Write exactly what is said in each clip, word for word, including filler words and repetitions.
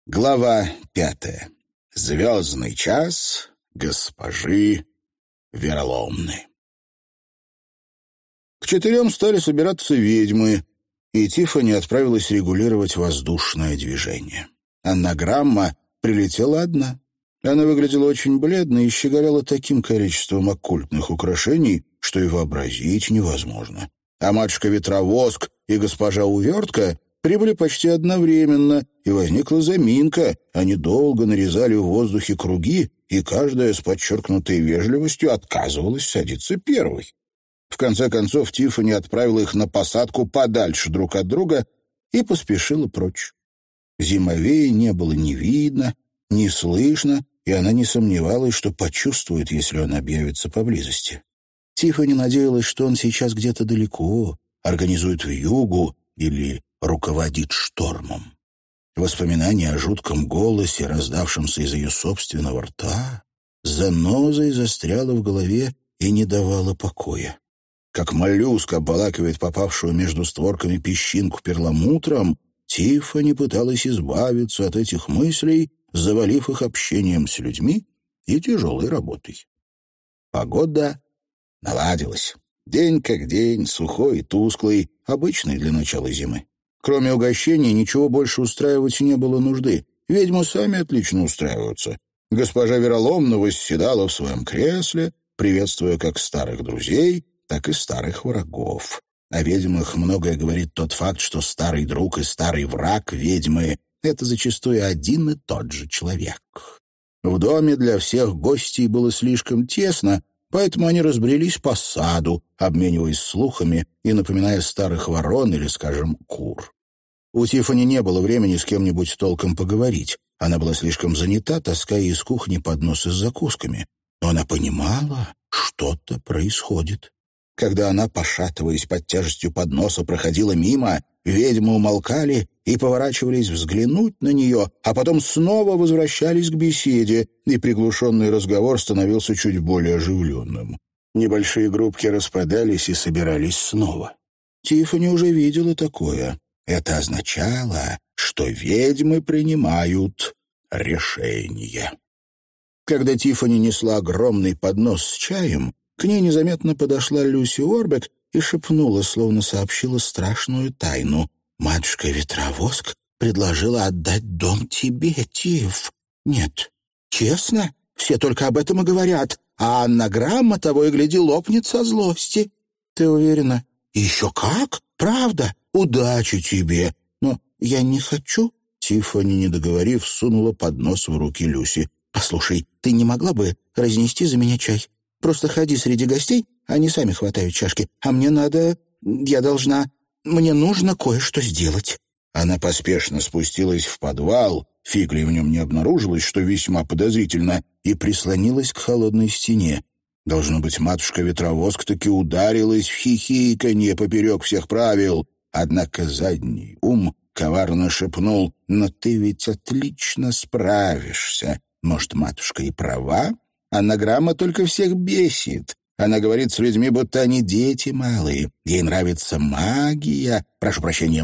Глава пятая. Звездный час госпожи Вероломны. К четырем стали собираться ведьмы, и Тиффани отправилась регулировать воздушное движение. Аннаграмма прилетела одна. Она выглядела очень бледной и щеголяла таким количеством оккультных украшений, что и вообразить невозможно. А матушка-ветровоск и госпожа Увертка прибыли почти одновременно, и возникла заминка. Они долго нарезали в воздухе круги, и каждая с подчеркнутой вежливостью отказывалась садиться первой. В конце концов Тиффани отправила их на посадку подальше друг от друга и поспешила прочь. Зимовея не было ни видно, ни слышно, и она не сомневалась, что почувствует, если он объявится поблизости. Тиффани надеялась, что он сейчас где-то далеко, организует вьюгу или руководит штормом. Воспоминание о жутком голосе, раздавшемся из ее собственного рта, занозой застряло в голове и не давало покоя. Как моллюск обволакивает попавшую между створками песчинку перламутром, Тиффани пыталась избавиться от этих мыслей, завалив их общением с людьми и тяжелой работой. Погода наладилась. День как день, сухой и тусклый, обычный для начала зимы. Кроме угощений, ничего больше устраивать не было нужды. Ведьмы сами отлично устраиваются. Госпожа Вероломна восседала в своем кресле, приветствуя как старых друзей, так и старых врагов. О ведьмах многое говорит тот факт, что старый друг и старый враг ведьмы — это зачастую один и тот же человек. В доме для всех гостей было слишком тесно, поэтому они разбрелись по саду, обмениваясь слухами и напоминая старых ворон или, скажем, кур. У Тиффани не было времени с кем-нибудь толком поговорить. Она была слишком занята, таская из кухни подносы с закусками. Но она понимала, что-то происходит. Когда она, пошатываясь под тяжестью подноса, проходила мимо, ведьмы умолкали и поворачивались взглянуть на нее, а потом снова возвращались к беседе, и приглушенный разговор становился чуть более оживленным. Небольшие группки распадались и собирались снова. Тиффани уже видела такое. Это означало, что ведьмы принимают решение. Когда Тиффани несла огромный поднос с чаем, к ней незаметно подошла Люси Уорбек и шепнула, словно сообщила страшную тайну. «Матушка-ветровоск предложила отдать дом тебе, Тиф». «Нет, честно, все только об этом и говорят, а аннаграмма того и гляди лопнет со злости». «Ты уверена?» «Еще как? Правда? Удачи тебе!» «Но я не хочу». Тиффани, не договорив, сунула поднос в руки Люси. «Послушай, ты не могла бы разнести за меня чай? Просто ходи среди гостей, они сами хватают чашки, а мне надо... я должна... мне нужно кое-что сделать». Она поспешно спустилась в подвал, фигли в нем не обнаружилось, что весьма подозрительно, и прислонилась к холодной стене. Должно быть, матушка-ветровоск таки ударилась в хихиканье поперек всех правил. Однако задний ум коварно шепнул: «Но ты ведь отлично справишься. Может, матушка и права? Аннаграмма только всех бесит. Она говорит с людьми, будто они дети малые. Ей нравится магия, прошу прощения,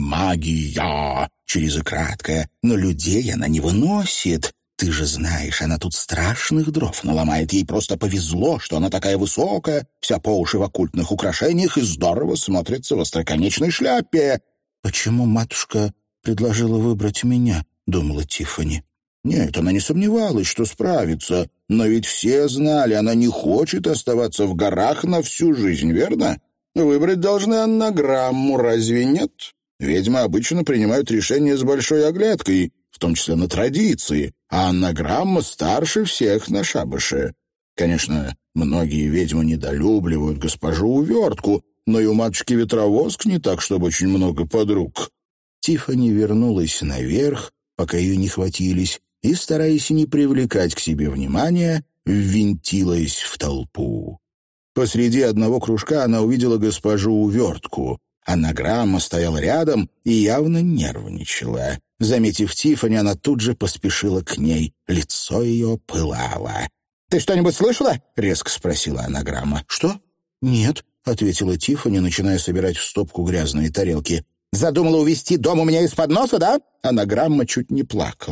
магия, через и краткое, но людей она не выносит. Ты же знаешь, она тут страшных дров наломает. Ей просто повезло, что она такая высокая, вся по уши в оккультных украшениях и здорово смотрится в остроконечной шляпе». «Почему матушка предложила выбрать меня?» — думала Тиффани. Нет, она не сомневалась, что справится, но ведь все знали, она не хочет оставаться в горах на всю жизнь, верно? Выбрать должны аннаграмму, разве нет? Ведьмы обычно принимают решения с большой оглядкой, в том числе на традиции, а аннаграмма старше всех на шабаше. Конечно, многие ведьмы недолюбливают госпожу Увертку, но и у матушки-ветровоск не так, чтобы очень много подруг. Тиффани вернулась наверх, пока ее не хватились, и, стараясь не привлекать к себе внимания, ввинтилась в толпу. Посреди одного кружка она увидела госпожу Увертку. Аннаграмма стояла рядом и явно нервничала. Заметив Тиффани, она тут же поспешила к ней. Лицо ее пылало. «Ты что-нибудь слышала?» — резко спросила аннаграмма. «Что?» «Нет», — ответила Тиффани, начиная собирать в стопку грязные тарелки. «Задумала увести дом у меня из-под носа, да?» Аннаграмма чуть не плакала.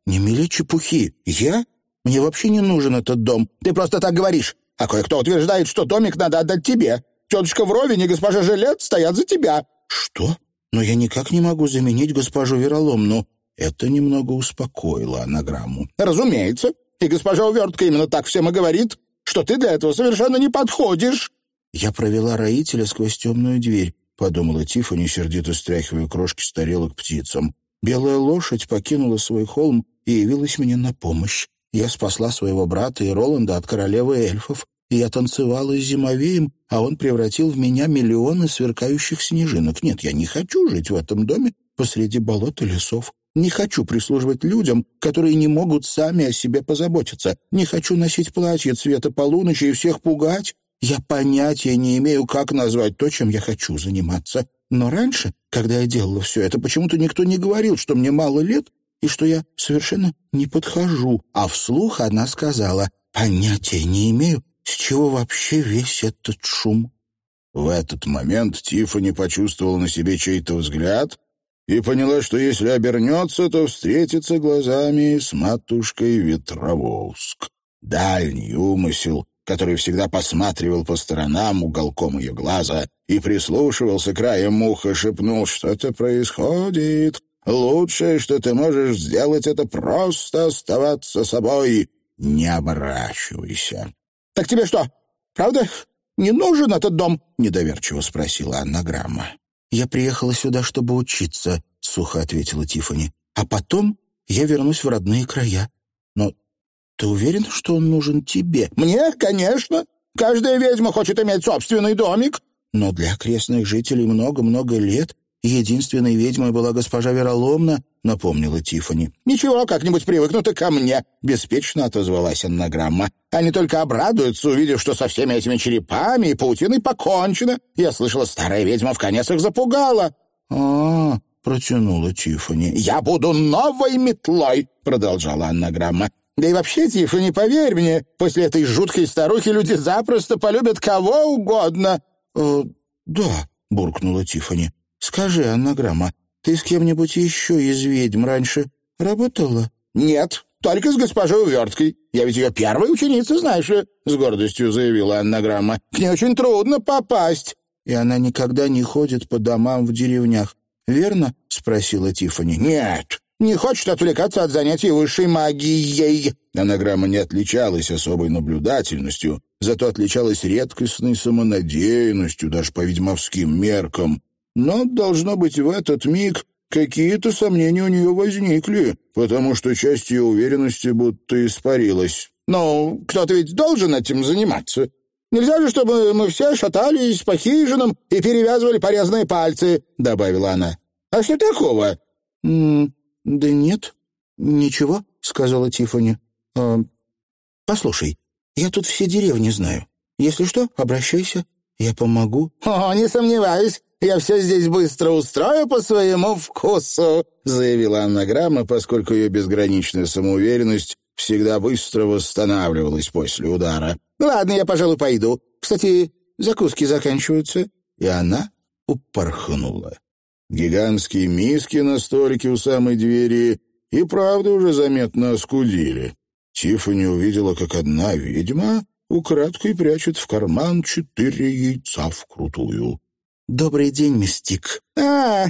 «Не мели чепухи. Я? Мне вообще не нужен этот дом. Ты просто так говоришь. А кое-кто утверждает, что домик надо отдать тебе. Тетушка Вровень и госпожа Жилет стоят за тебя». «Что? Но я никак не могу заменить госпожу Вероломну». Это немного успокоило анаграмму. «Разумеется. И госпожа Увертка именно так всем и говорит, что ты для этого совершенно не подходишь». «Я провела роителя сквозь темную дверь», — подумала Тиффани, сердито стряхивая крошки с тарелок птицам. «Белая лошадь покинула свой холм и явилась мне на помощь. Я спасла своего брата и Роланда от королевы эльфов, и я танцевала с зимовеем, а он превратил в меня миллионы сверкающих снежинок. Нет, я не хочу жить в этом доме посреди болот и лесов. Не хочу прислуживать людям, которые не могут сами о себе позаботиться. Не хочу носить платье цвета полуночи и всех пугать. Я понятия не имею, как назвать то, чем я хочу заниматься. Но раньше, когда я делала все это, почему-то никто не говорил, что мне мало лет и что я совершенно не подхожу. А вслух она сказала: «Понятия не имею, с чего вообще весь этот шум». В этот момент Тиффани почувствовала на себе чей-то взгляд и поняла, что если обернется, то встретится глазами с матушкой Ветровоск. Дальний умысел, который всегда посматривал по сторонам уголком ее глаза и прислушивался краем уха, шепнул: «Что-то происходит. Лучшее, что ты можешь сделать, это просто оставаться собой. Не оборачивайся». «Так тебе что, правда не нужен этот дом?» — недоверчиво спросила анаграмма. «Я приехала сюда, чтобы учиться», — сухо ответила Тиффани. «А потом я вернусь в родные края. Но ты уверен, что он нужен тебе?» «Мне, конечно. Каждая ведьма хочет иметь собственный домик». «Но для окрестных жителей много-много лет единственной ведьмой была госпожа Вероломна», — напомнила Тиффани. «Ничего, как-нибудь привыкнут и ко мне», — беспечно отозвалась анаграмма. «Они только обрадуются, увидев, что со всеми этими черепами и паутиной покончено. Я слышала, старая ведьма в конец их запугала». «А-а-а», протянула Тиффани. «Я буду новой метлой», — продолжала анаграмма. «Да и вообще, Тиффани, поверь мне, после этой жуткой старухи люди запросто полюбят кого угодно». «Э, да», — буркнула Тиффани. «Скажи, анаграмма, ты с кем-нибудь еще из ведьм раньше работала?» «Нет, только с госпожой Уверткой. Я ведь ее первая ученица, знаешь ли», — с гордостью заявила анаграмма. «К ней очень трудно попасть». «И она никогда не ходит по домам в деревнях, верно?» — спросила Тиффани. «Нет, не хочет отвлекаться от занятий высшей магией». Анаграмма не отличалась особой наблюдательностью, зато отличалась редкостной самонадеянностью, даже по ведьмовским меркам. Но, должно быть, в этот миг какие-то сомнения у нее возникли, потому что часть ее уверенности будто испарилась. «Ну, кто-то ведь должен этим заниматься. Нельзя же, чтобы мы все шатались по хижинам и перевязывали порезанные пальцы», — добавила она. «А что такого?» «М-м, да нет, ничего», — сказала Тиффани. «А, послушай, я тут все деревни знаю. Если что, обращайся, я помогу». «О, не сомневаюсь. Я все здесь быстро устрою по своему вкусу», — заявила анаграмма, поскольку ее безграничная самоуверенность всегда быстро восстанавливалась после удара. «Ладно, я, пожалуй, пойду. Кстати, закуски заканчиваются». И она упорхнула. Гигантские миски на столике у самой двери и правда уже заметно оскудили. Тиффани увидела, как одна ведьма украдкой прячет в карман четыре яйца вкрутую. «Добрый день, мистик». «А,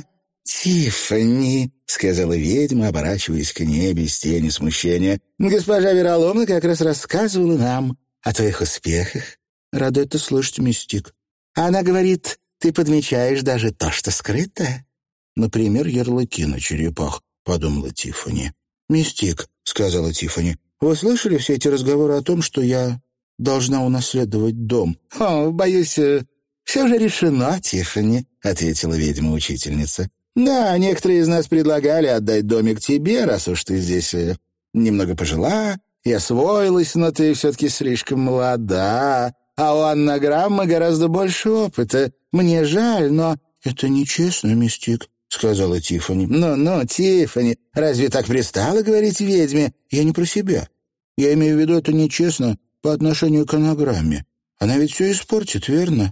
Тиффани», — сказала ведьма, оборачиваясь к ней без тени смущения. «Госпожа Вероломна как раз рассказывала нам о твоих успехах». «Рада это слышать, мистик». «Она говорит, ты подмечаешь даже то, что скрыто». «Например, ярлыки на черепах», — подумала Тиффани. «Мистик», — сказала Тиффани, — «вы слышали все эти разговоры о том, что я должна унаследовать дом?» «О, боюсь, все же решено, Тиффани», — ответила ведьма-учительница. «Да, некоторые из нас предлагали отдать домик тебе, раз уж ты здесь немного пожила и освоилась, но ты все-таки слишком молода, а у анаграммы гораздо больше опыта. Мне жаль, но...» «Это нечестно, мистик», — сказала Тиффани. «Ну-ну, Тиффани, разве так пристало говорить ведьме?» «Я не про себя. Я имею в виду, это нечестно по отношению к анаграмме. Она ведь все испортит, верно?»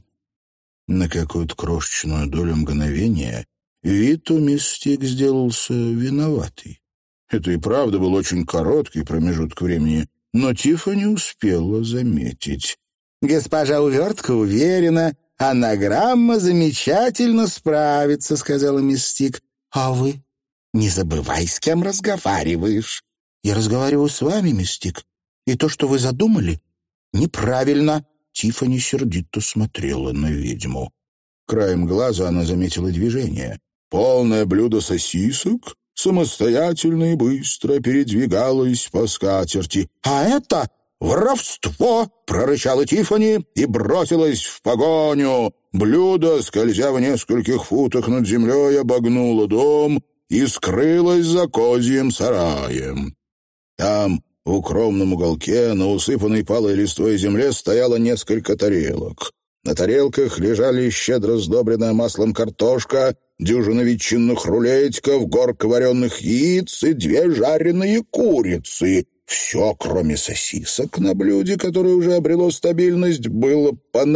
На какую-то крошечную долю мгновения вид у мистик сделался виноватый. Это и правда был очень короткий промежуток времени, но Тиффани успела заметить. «Госпожа Увертка уверена, анаграмма замечательно справится», — сказала мисс Стик. «А вы? Не забывай, с кем разговариваешь». «Я разговариваю с вами, мисс Стик, и то, что вы задумали, неправильно». Тиффани сердито смотрела на ведьму. Краем глаза она заметила движение. Полное блюдо сосисок самостоятельно и быстро передвигалось по скатерти. «А это воровство!» — прорычала Тиффани и бросилась в погоню. Блюдо, скользя в нескольких футах над землей, обогнуло дом и скрылось за козьим сараем. Там, в укромном уголке, на усыпанной палой листвой земле, стояло несколько тарелок. На тарелках лежали щедро сдобренная маслом картошка, дюжина ветчинных рулетиков, горка вареных яиц и две жареные курицы. Все, кроме сосисок на блюде, которое уже обрело стабильность, было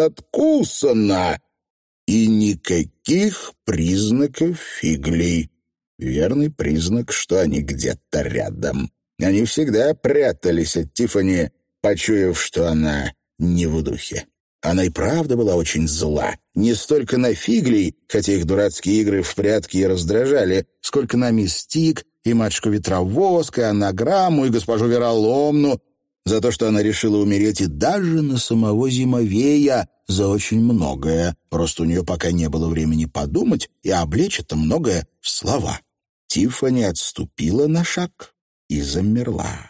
понадкусано. И никаких признаков фиглей. Верный признак, что они где-то рядом. Они всегда прятались от Тиффани, почуяв, что она не в духе. Она и правда была очень зла. Не столько на фиглей, хотя их дурацкие игры в прятки и раздражали, сколько на мисс Стик и матушку Ветровоск, и анаграмму, и госпожу Вероломну, за то, что она решила умереть, и даже на самого Зимовея за очень многое. Просто у нее пока не было времени подумать и облечь это многое в слова. Тиффани отступила на шаг и замерла.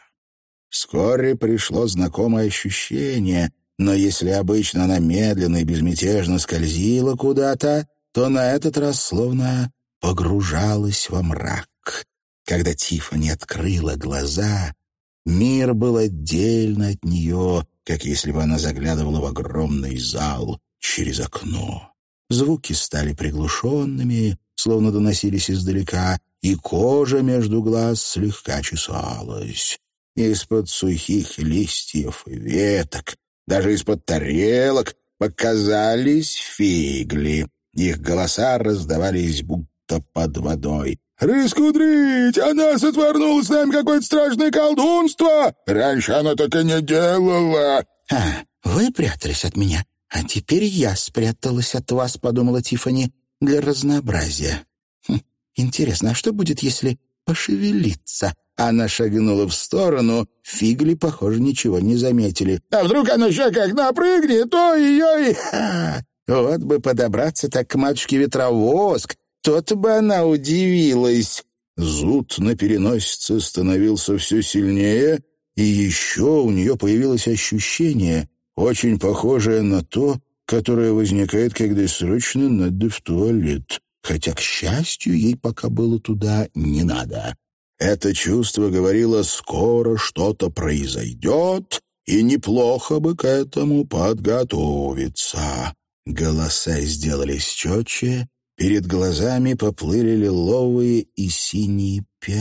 Вскоре пришло знакомое ощущение, но если обычно она медленно и безмятежно скользила куда-то, то на этот раз словно погружалась во мрак. Когда Тиффани открыла глаза, мир был отдельно от нее, как если бы она заглядывала в огромный зал через окно. Звуки стали приглушенными, словно доносились издалека, и кожа между глаз слегка чесалась. Из-под сухих листьев и веток, даже из-под тарелок, показались фигли. Их голоса раздавались будто под водой. «Раскудрить! Она сотворнула с нами какое-то страшное колдунство! Раньше она так и не делала!» «А, вы прятались от меня, а теперь я спряталась от вас», — подумала Тиффани, — «для разнообразия. Хм, интересно, а что будет, если пошевелиться?» Она шагнула в сторону, фигли, похоже, ничего не заметили. «А вдруг она еще как напрыгнет, ой-ой-ой!» Ха! Вот бы подобраться так к матушке Ветровоск, то-то бы она удивилась. Зуд на переносице становился все сильнее, и еще у нее появилось ощущение, очень похожее на то, которое возникает, когда срочно надо в туалет. Хотя, к счастью, ей пока было туда не надо. Это чувство говорило, скоро что-то произойдет, и неплохо бы к этому подготовиться. Голоса сделались четче, перед глазами поплыли лиловые и синие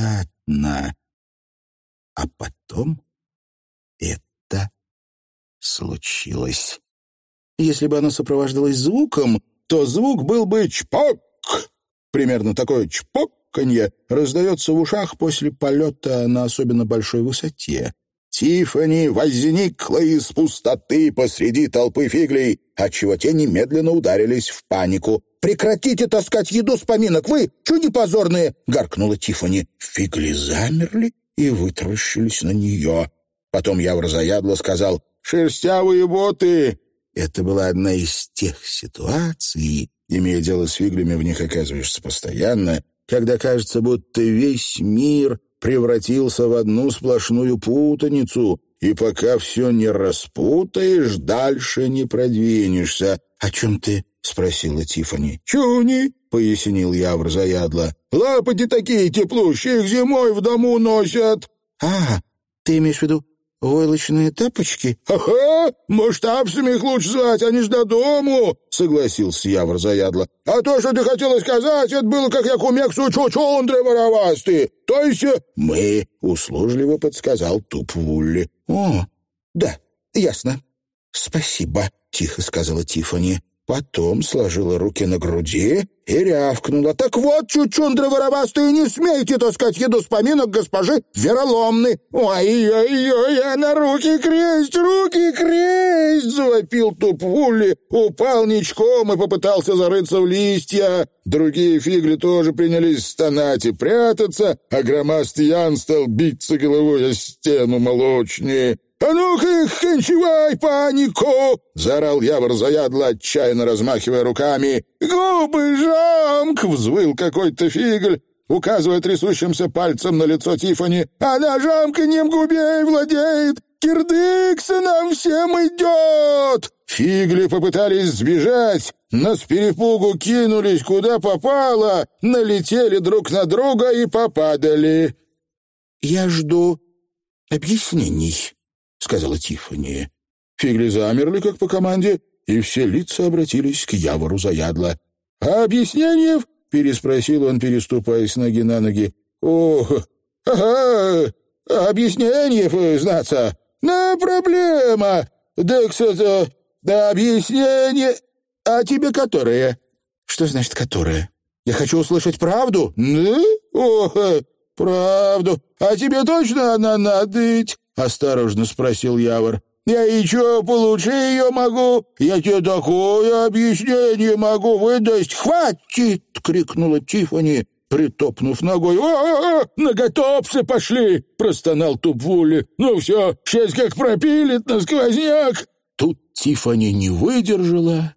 пятна. А потом это случилось. Если бы оно сопровождалось звуком, то звук был бы «чпок». Примерно такое чпоканье раздается в ушах после полета на особенно большой высоте. Тиффани возникла из пустоты посреди толпы фиглей, отчего те немедленно ударились в панику. «Прекратите таскать еду с поминок, вы, чё не позорные!» — гаркнула Тиффани. Фигли замерли и вытаращились на нее. Потом Явр заядло сказал «Шерстявые боты!» Это была одна из тех ситуаций, имея дело с фиглями, в них оказываешься постоянно, когда кажется, будто весь мир превратился в одну сплошную путаницу, и пока все не распутаешь, дальше не продвинешься. «О чем ты?» — спросила Тиффани. «Чуни», — пояснил Явр заядло. «Лапоти такие теплущие, их зимой в дому носят». «А, ты имеешь в виду войлочные тапочки?» «Ага, масштабсами их лучше звать, они ж до дому», — согласился Явр заядло. «А то, что ты хотела сказать, это было, как я кумексу чучундры воровасты. То есть...» «Мы», — услужливо подсказал Туп-Вулли. «О, да, ясно. Спасибо», — тихо сказала Тиффани. Потом сложила руки на груди и рявкнула. «Так вот, чучундры воровастые, не смейте таскать еду с поминок госпожи Вероломны!» «Ой-ой-ой, она руки кресть, руки кресть!» — завопил Тупвули, упал ничком и попытался зарыться в листья. Другие фигли тоже принялись стонать и прятаться, а громастый Ян стал биться головой о стену молочнее. «А ну-ка их, кончевай панику!» — заорал Явор заядло, отчаянно размахивая руками. «Губы жамк!» — взвыл какой-то фигль, указывая трясущимся пальцем на лицо Тиффани. «Она жамканьем губей владеет! Кирдыкса нам всем идет!» Фигли попытались сбежать, но с перепугу кинулись куда попало, налетели друг на друга и попадали. «Я жду объяснений», — сказала Тиффани. Фигли замерли, как по команде, и все лица обратились к Явору заядло. «А объяснений?» — переспросил он, переступая с ноги на ноги. «О, ага, объяснений, знаться. Но проблема. Да, кстати, да объяснение. А тебе которое?» «Что значит «которое»? Я хочу услышать правду». «Да? О, правду. А тебе точно она надыть?» — осторожно спросил Явор. «Я еще получше ее могу. Я тебе такое объяснение могу выдать. Хватит!» — крикнула Тиффани, притопнув ногой. «О-о-о! Наготопсы пошли!» — простонал Тупвули. «Ну все, сейчас как пропилит на сквозняк!» Тут Тиффани не выдержала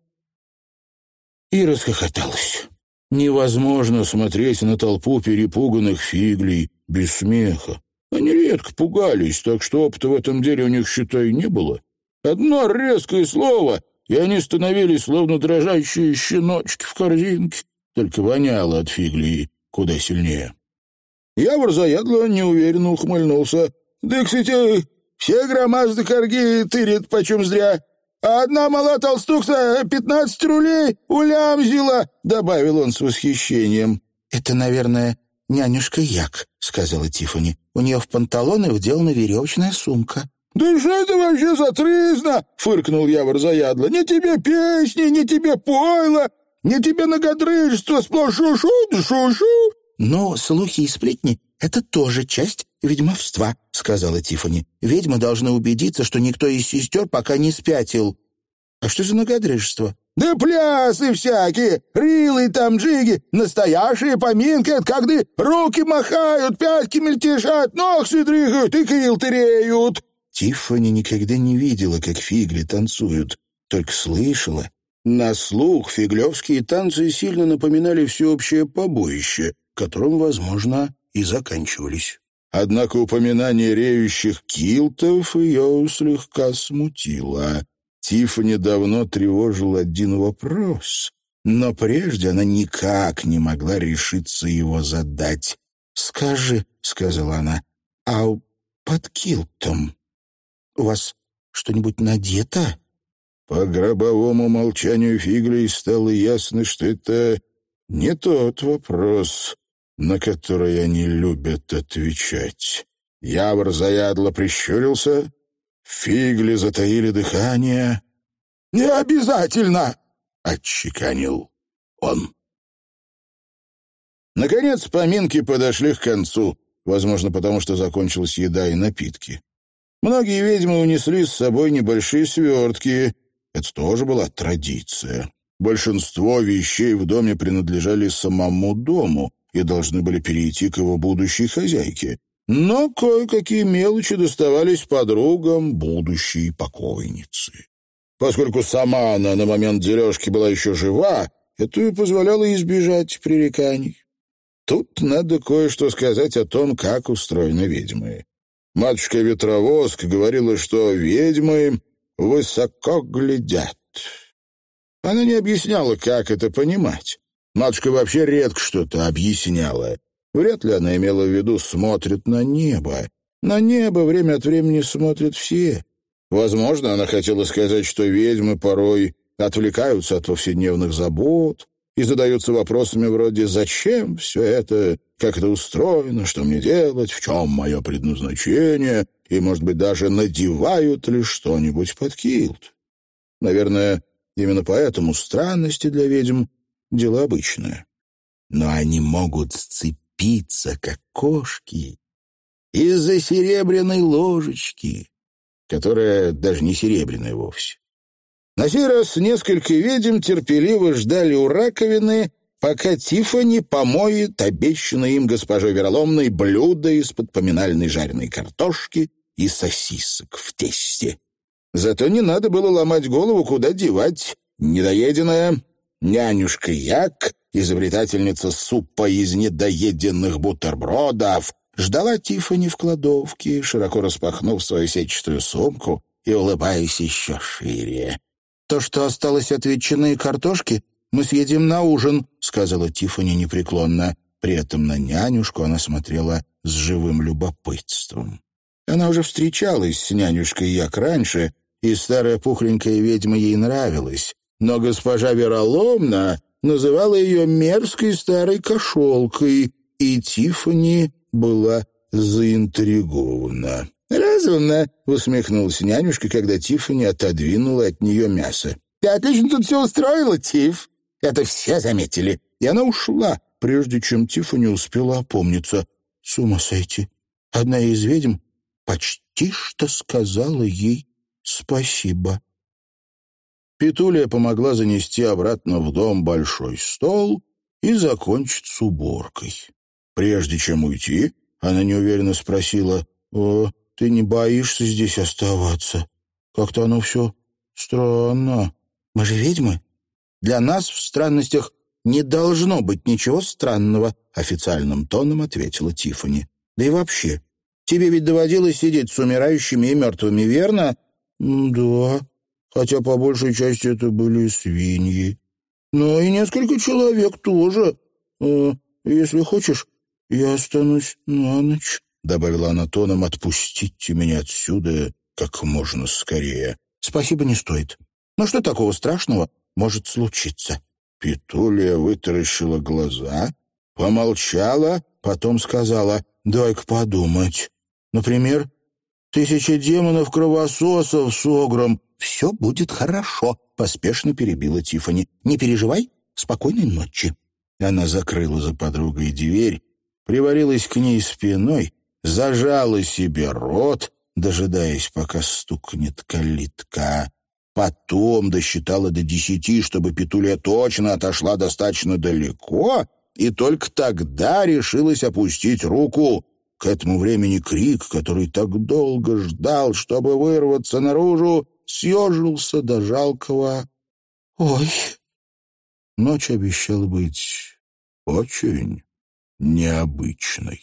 и расхохоталась. Невозможно смотреть на толпу перепуганных фиглей без смеха. Они редко пугались, так что опыта в этом деле у них, считай, не было. Одно резкое слово, и они становились словно дрожащие щеночки в корзинке, только воняло от фиглей куда сильнее. Явор заядло неуверенно ухмыльнулся. «Да, кстати, все громазды корги тырят почем зря. А одна мала толстухса пятнадцать рулей улямзила», — добавил он с восхищением. «Это, наверное, нянюшка Як», — сказала Тиффани. «У нее в панталоны вделана веревочная сумка». «Да что это вообще за тризна?» — фыркнул Явор заядло. «Не тебе песни, не тебе пойло, не тебе многодрыжество, сплошь шушу да шушу». «Но слухи и сплетни — это тоже часть ведьмовства», — сказала Тиффани. «Ведьмы должны убедиться, что никто из сестер пока не спятил». «А что за многодрыжество?» «Да плясы всякие, рилы там джиги, настоящие поминки, это когда руки махают, пятки мельтешат, ногти дрыгают и крил тыреют». Тиффани никогда не видела, как фигли танцуют, только слышала. На слух фиглевские танцы сильно напоминали всеобщее побоище, которым, возможно, и заканчивались. Однако упоминание реющих килтов ее слегка смутило. Тиффани давно тревожил один вопрос, но прежде она никак не могла решиться его задать. «Скажи», — сказала она, — «а под килтом у вас что-нибудь надето?» По гробовому молчанию фиглей стало ясно, что это не тот вопрос, на который они любят отвечать. Явор заядло прищурился, фигли затаили дыхание. «Не обязательно!» — отчеканил он. Наконец поминки подошли к концу, возможно, потому что закончилась еда и напитки. Многие ведьмы унесли с собой небольшие свертки. Это тоже была традиция. Большинство вещей в доме принадлежали самому дому и должны были перейти к его будущей хозяйке. Но кое-какие мелочи доставались подругам будущей покойницы. Поскольку сама она на момент дележки была еще жива, это и позволяло избежать пререканий. Тут надо кое-что сказать о том, как устроены ведьмы. Матушка Ветровоск говорила, что ведьмы высоко глядят. Она не объясняла, как это понимать. Матушка вообще редко что-то объясняла. Вряд ли она имела в виду «смотрят на небо». На небо время от времени смотрят все. Возможно, она хотела сказать, что ведьмы порой отвлекаются от повседневных забот и задаются вопросами вроде «Зачем все это? Как это устроено? Что мне делать? В чем мое предназначение?» И, может быть, даже надевают ли что-нибудь под килт. Наверное, Именно поэтому странности для ведьм — дело обычное. Но они могут сцепиться, как кошки, из-за серебряной ложечки, которая даже не серебряная вовсе. На сей раз несколько ведьм терпеливо ждали у раковины, пока Тиффани помоет обещанное им госпожой Вероломной блюдо из-под поминальной жареной картошки и сосисок в тесте. Зато не надо было ломать голову, куда девать недоеденное. Нянюшка Як, изобретательница супа из недоеденных бутербродов, ждала Тиффани в кладовке, широко распахнув свою сетчатую сумку и улыбаясь еще шире. «То, что осталось от ветчины и картошки, мы съедим на ужин», — сказала Тиффани непреклонно. При этом на нянюшку она смотрела с живым любопытством. Она уже встречалась с нянюшкой Як раньше, и старая пухленькая ведьма ей нравилась, но госпожа Вероломна называла ее мерзкой старой кошелкой, и Тиффани была заинтригована. «Разумно», — усмехнулась нянюшка, когда Тиффани отодвинула от нее мясо. «Ты отлично тут все устроила, Тиф. Это все заметили». И она ушла, прежде чем Тиффани успела опомниться. С ума сойти. Одна из ведьм почти что сказала ей спасибо. Петулия помогла занести обратно в дом большой стол и закончить с уборкой. Прежде чем уйти, она неуверенно спросила: «О, ты не боишься здесь оставаться? Как-то оно все странно. Мы же ведьмы. Для нас в странностях не должно быть ничего странного», — официальным тоном ответила Тиффани. «Да и вообще, тебе ведь доводилось сидеть с умирающими и мертвыми, верно?» «Да, хотя по большей части это были свиньи. Но и несколько человек тоже. Э, если хочешь, я останусь на ночь», — добавила она тоном: «отпустите меня отсюда как можно скорее». «Спасибо, не стоит. Но что такого страшного может случиться?» Петулия вытаращила глаза, помолчала, потом сказала: «Дай-ка подумать. Например, тысяча демонов-кровососов с огром». «Все будет хорошо», — поспешно перебила Тиффани. «Не переживай, спокойной ночи». Она закрыла за подругой дверь, привалилась к ней спиной, зажала себе рот, дожидаясь, пока стукнет калитка. Потом досчитала до десяти, чтобы Петулия точно отошла достаточно далеко, и только тогда решилась опустить руку. К этому времени крик, который так долго ждал, чтобы вырваться наружу, съежился до жалкого «Ой». Ночь обещала быть очень необычной.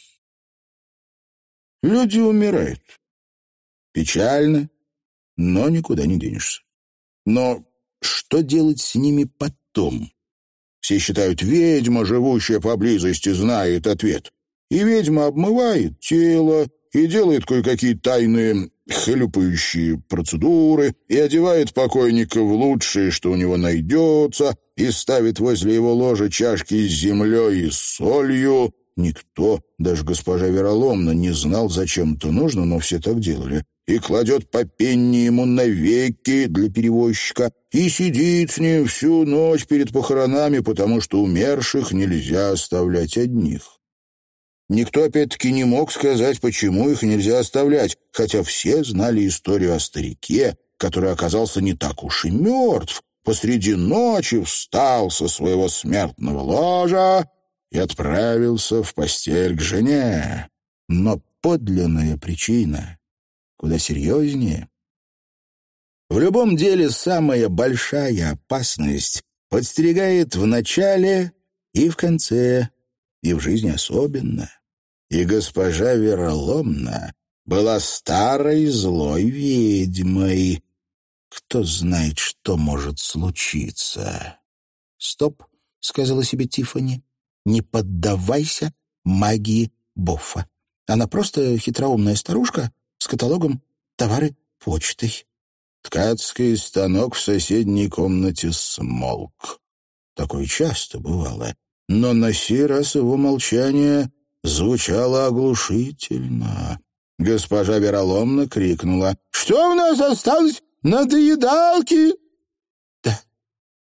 Люди умирают. Печально, но никуда не денешься. Но что делать с ними потом? Все считают, ведьма, живущая поблизости, знает ответ. И ведьма обмывает тело, и делает кое-какие тайные хлюпающие процедуры, и одевает покойника в лучшее, что у него найдется, и ставит возле его ложа чашки с землей и солью. Никто, даже госпожа Вероломна, не знал, зачем это нужно, но все так делали. И кладет по пенни ему навеки для перевозчика, и сидит с ним всю ночь перед похоронами, потому что умерших нельзя оставлять одних. Никто, опять-таки, не мог сказать, почему их нельзя оставлять, хотя все знали историю о старике, который оказался не так уж и мертв, посреди ночи встал со своего смертного ложа и отправился в постель к жене. Но подлинная причина куда серьезнее. В любом деле самая большая опасность подстерегает в начале и в конце, и в жизни особенно. И госпожа Вероломна была старой злой ведьмой. Кто знает, что может случиться. «Стоп», — сказала себе Тиффани, — «не поддавайся магии Боффа. Она просто хитроумная старушка с каталогом товары почтой». Ткацкий станок в соседней комнате смолк. Такое часто бывало, но на сей раз его молчание звучало оглушительно. Госпожа Вероломна крикнула: «Что у нас осталось на доедалке?» «Да,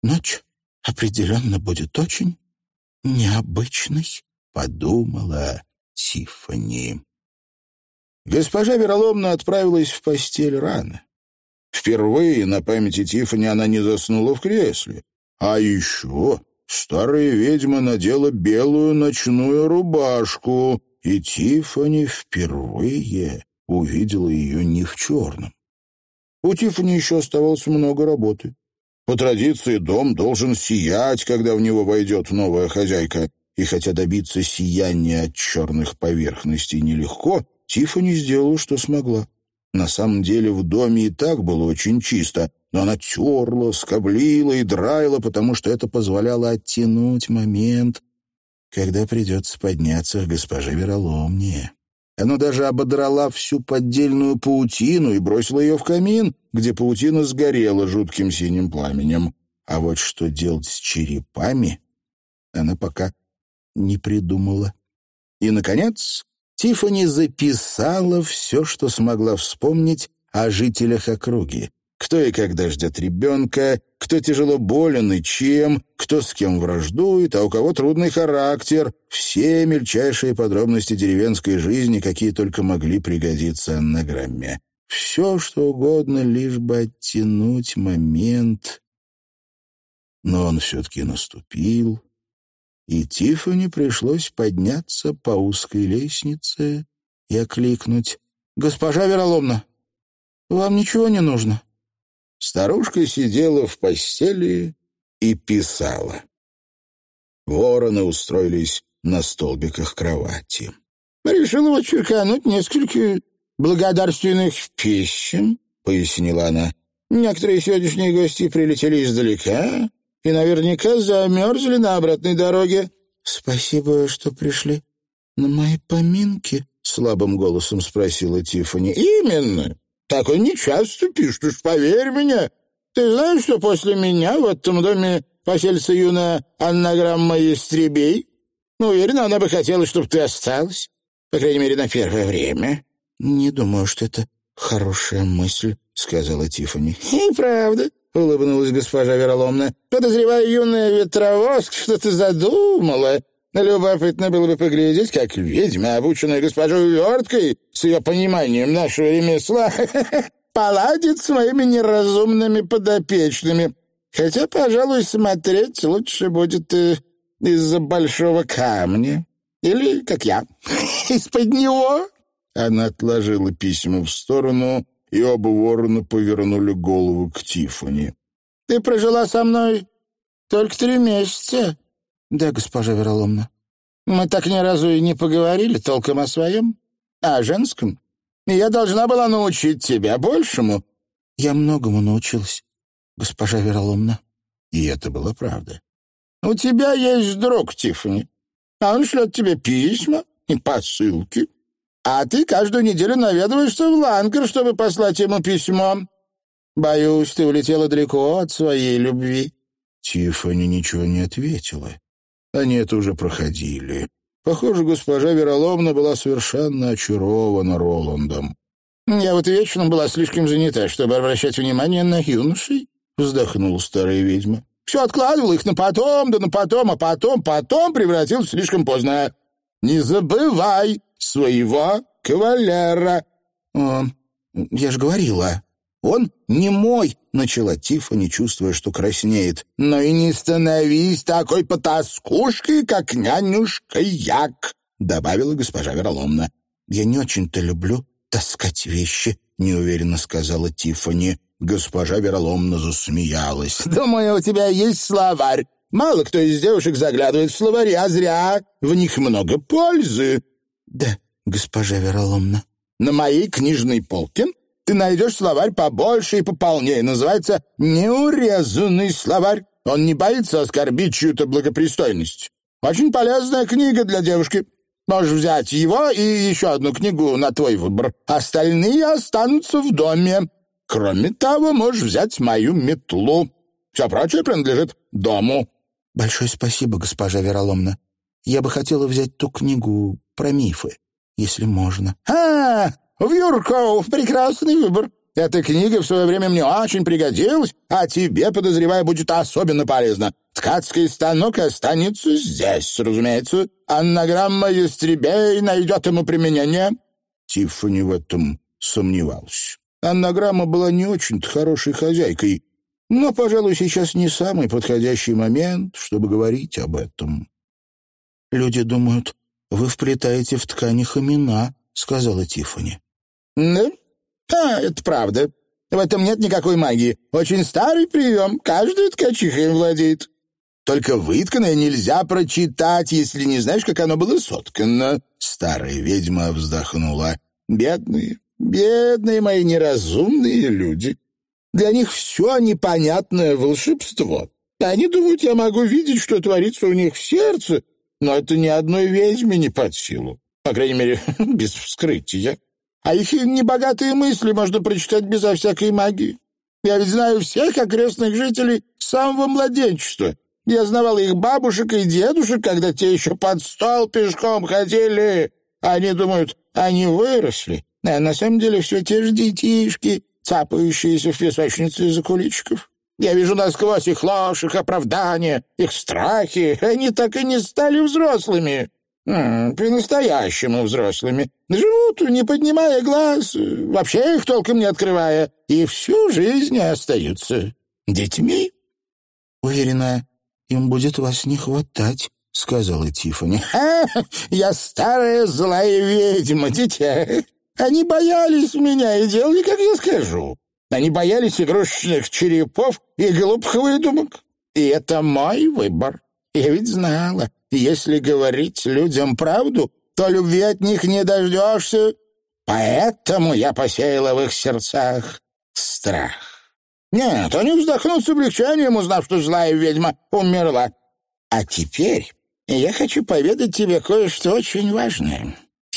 Ночь определенно будет очень необычной, подумала Тиффани. Госпожа Вероломна отправилась в постель рано. Впервые на памяти Тиффани она не заснула в кресле. А еще старая ведьма надела белую ночную рубашку, и Тиффани впервые увидела ее не в черном. У Тиффани еще оставалось много работы. По традиции дом должен сиять, когда в него войдет новая хозяйка. И хотя добиться сияния от черных поверхностей нелегко, Тиффани сделала, что смогла. На самом деле в доме и так было очень чисто, но она терла, скоблила и драила, потому что это позволяло оттянуть момент, когда придется подняться к госпоже Вероломне. Она даже ободрала всю поддельную паутину и бросила ее в камин, где паутина сгорела жутким синим пламенем. А вот что делать с черепами, она пока не придумала. И, наконец, Тиффани записала все, что смогла вспомнить о жителях округи. Кто и когда ждет ребенка, кто тяжело болен и чем, кто с кем враждует, а у кого трудный характер. Все мельчайшие подробности деревенской жизни, какие только могли пригодиться анаграмме. Все, что угодно, лишь бы оттянуть момент. Но он все-таки наступил, и Тиффани пришлось подняться по узкой лестнице и окликнуть: «Госпожа Вероломна, вам ничего не нужно?» Старушка сидела в постели и писала. Вороны устроились на столбиках кровати. «Решила вот черкануть несколько благодарственных писем», — пояснила она. «Некоторые сегодняшние гости прилетели издалека и наверняка замерзли на обратной дороге». «Спасибо, что пришли на мои поминки», — слабым голосом спросила Тиффани. «Именно. Такое нечасто пишут, уж поверь мне. Ты знаешь, что после меня в этом доме поселится юная анаграмма Ястребей? Уверена, она бы хотела, чтобы ты осталась, по крайней мере, на первое время». «Не думаю, что это хорошая мысль», — сказала Тиффани. «И правда», — улыбнулась госпожа Вероломна. «Подозреваю, юная ветровозка, что ты задумала. Любопытно было бы поглядеть, как ведьма, обученная госпожой Уверткой, с ее пониманием нашего ремесла, поладит с моими неразумными подопечными. Хотя, пожалуй, смотреть лучше будет э, из-за большого камня. Или, как я, из-под него». Она отложила письма в сторону, и оба ворона повернули голову к Тиффани. «Ты прожила со мной только три месяца?» «Да, госпожа Вероломна». «Мы так ни разу и не поговорили толком о своем, а о женском. И я должна была научить тебя большему». «Я многому научилась, госпожа Вероломна». И это была правда. «У тебя есть друг, Тиффани, а он шлет тебе письма и посылки, а ты каждую неделю наведываешься в Лангер, чтобы послать ему письмо. Боюсь, ты улетела далеко от своей любви». Тиффани ничего не ответила. Они это уже проходили. Похоже, госпожа Вероломна была совершенно очарована Роландом. «Я вот вечно была слишком занята, чтобы обращать внимание на юношей», — вздохнула старая ведьма. «Все откладывала их на потом, да на потом, а потом, потом превратилась слишком поздно. Не забывай своего кавалера». «О, я же говорила, он не мой», — начала Тиффани, чувствуя, что краснеет. «Но и не становись такой потаскушкой, как нянюшка Як», — добавила госпожа Вероломна. «Я не очень-то люблю таскать вещи», — неуверенно сказала Тиффани. Госпожа Вероломна засмеялась. «Думаю, у тебя есть словарь. Мало кто из девушек заглядывает в словари, а зря. В них много пользы». «Да, госпожа Вероломна». «На моей книжной полке ты найдешь словарь побольше и пополнее. Называется «Неурезанный словарь». Он не боится оскорбить чью-то благопристойность. Очень полезная книга для девушки. Можешь взять его и еще одну книгу на твой выбор. Остальные останутся в доме. Кроме того, можешь взять мою метлу. Все прочее принадлежит дому». «Большое спасибо, госпожа Вероломна. Я бы хотела взять ту книгу про мифы, если можно». «А, в Юрков прекрасный выбор. Эта книга в свое время мне очень пригодилась, а тебе, подозреваю, будет особенно полезна. Ткацкий станок останется здесь, разумеется. Анаграмма ястребей найдет ему применение». Тиффани в этом сомневался. Анаграмма была не очень-то хорошей хозяйкой, но, пожалуй, сейчас не самый подходящий момент, чтобы говорить об этом. «Люди думают, вы вплетаете в тканях имена», — сказала Тиффани. «Да? А, это правда. В этом нет никакой магии. Очень старый прием. Каждая ткачиха им владеет. Только вытканное нельзя прочитать, если не знаешь, как оно было соткано». Старая ведьма вздохнула. «Бедные, бедные мои неразумные люди. Для них все непонятное волшебство. Они думают, я могу видеть, что творится у них в сердце, но это ни одной ведьме не под силу. По крайней мере, без вскрытия. А их небогатые мысли можно прочитать безо всякой магии. Я ведь знаю всех окрестных жителей с самого младенчества. Я знавал их бабушек и дедушек, когда те еще под стол пешком ходили. Они думают, они выросли. А на самом деле все те же детишки, цапающиеся в песочнице из-за куличиков. Я вижу насквозь их ложь, их оправдания, их страхи. Они так и не стали взрослыми. По-настоящему взрослыми. Живут, не поднимая глаз, вообще их толком не открывая, и всю жизнь остаются детьми». «Уверена, им будет вас не хватать», — сказала Тиффани. «Ха! Я старая злая ведьма, дитя. Они боялись меня и делали, как я скажу. Они боялись игрушечных черепов и глупых выдумок. И это мой выбор. Я ведь знала, если говорить людям правду, то любви от них не дождешься. Поэтому я посеяла в их сердцах страх. Нет, они вздохнут с облегчением, узнав, что злая ведьма умерла. А теперь я хочу поведать тебе кое-что очень важное.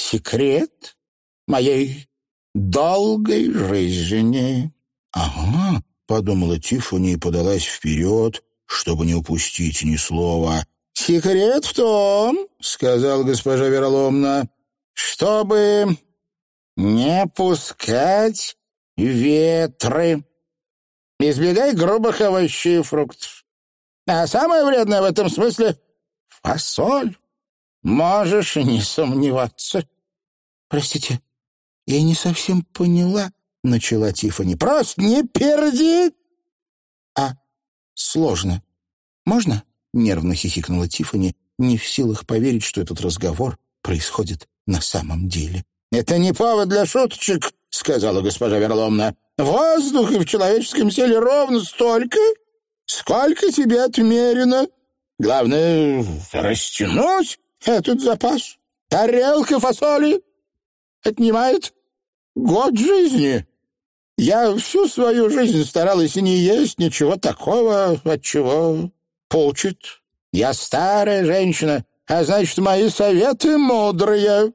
Секрет моей долгой жизни». «Ага», — подумала Тиффани и подалась вперед, чтобы не упустить ни слова. «Секрет в том, — сказала госпожа Вероломна, — чтобы не пускать ветры. Избегай грубых овощей и фруктов. А самое вредное в этом смысле — фасоль. Можешь не сомневаться». «Простите, я не совсем поняла», — начала Тиффани. «Просто не перди!» «А сложно. Можно?» — нервно хихикнула Тиффани, не в силах поверить, что этот разговор происходит на самом деле. «Это не повод для шуточек», — сказала госпожа Вероломна. «Воздуха в человеческом теле ровно столько, сколько тебе отмерено. Главное — растянуть этот запас. Тарелка фасоли отнимает год жизни. Я всю свою жизнь старалась и не есть ничего такого, от чего получит. Я старая женщина, а значит, мои советы мудрые».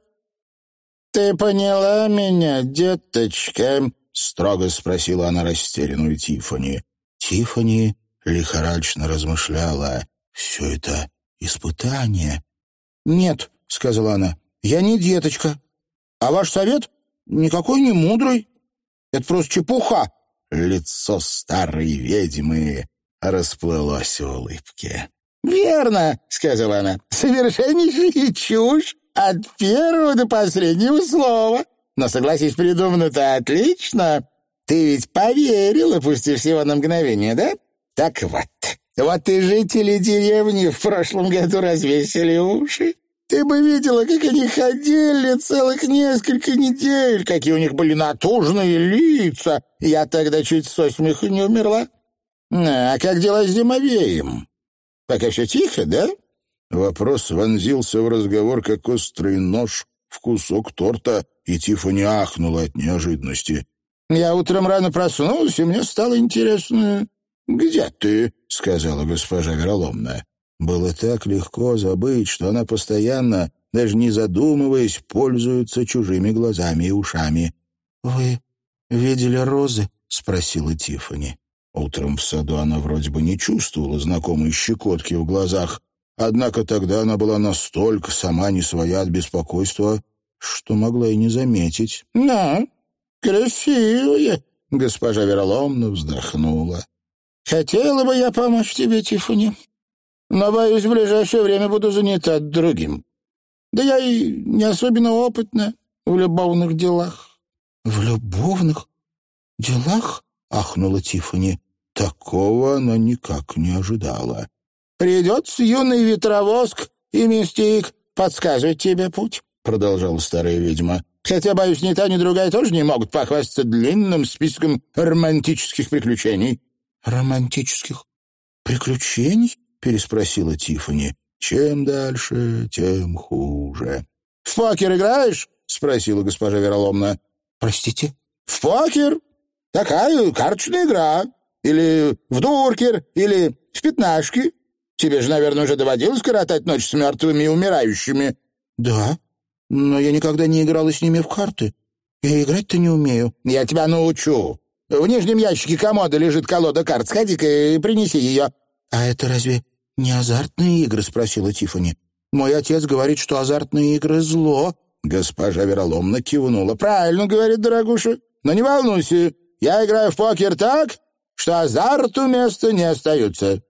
«Ты поняла меня, деточка?» — строго спросила она растерянную Тиффани. Тиффани лихорадочно размышляла. «Все это испытание?» «Нет», — сказала она, — «я не деточка. А ваш совет никакой не мудрый. Это просто чепуха». Лицо старой ведьмы расплылось в улыбке. «Верно», — сказала она, — «совершеннейшая чушь от первого до последнего слова. Но, согласись, придумано-то отлично. Ты ведь поверила, пусть и всего на мгновение, да? Так вот, вот и жители деревни в прошлом году развесили уши. Ты бы видела, как они ходили целых несколько недель, какие у них были натужные лица. Я тогда чуть со смеху не умерла. А как дела с зимовеем? Пока все тихо, да?» Вопрос вонзился в разговор, как острый нож в кусок торта, и Тиффани ахнула от неожиданности. «Я утром рано проснулась, и мне стало интересно, где ты?» — сказала госпожа Вероломна. Было так легко забыть, что она постоянно, даже не задумываясь, пользуется чужими глазами и ушами. «Вы видели розы?» — спросила Тиффани. Утром в саду она вроде бы не чувствовала знакомой щекотки в глазах, однако тогда она была настолько сама не своя от беспокойства, что могла и не заметить. «Да, красивые», — Госпожа Вероломна вздохнула. «Хотела бы я помочь тебе, Тиффани, но, боюсь, в ближайшее время буду занята другим. Да я и не особенно опытна в любовных делах». «В любовных делах?» — ахнула Тиффани. Такого она никак не ожидала. «Придется юный ветровоск и мистик подсказывать тебе путь», — продолжала старая ведьма. «Хотя, боюсь, ни та, ни другая тоже не могут похвастаться длинным списком романтических приключений». «Романтических приключений?» — переспросила Тиффани. «Чем дальше, тем хуже». «В покер играешь?» — спросила госпожа Вероломна. «Простите?» «В покер? Такая карточная игра. Или в дуркер, или в пятнашки. Тебе же, наверное, уже доводилось коротать ночь с мертвыми и умирающими». «Да, но я никогда не играла с ними в карты. Я играть-то не умею». «Я тебя научу. В нижнем ящике комода лежит колода карт. Сходи-ка и принеси ее». «А это разве не азартные игры?» — спросила Тиффани. «Мой отец говорит, что азартные игры — зло». Госпожа Вероломна кивнула. «Правильно, — говорит дорогуша, — но не волнуйся, я играю в покер так, что азарту места не остается».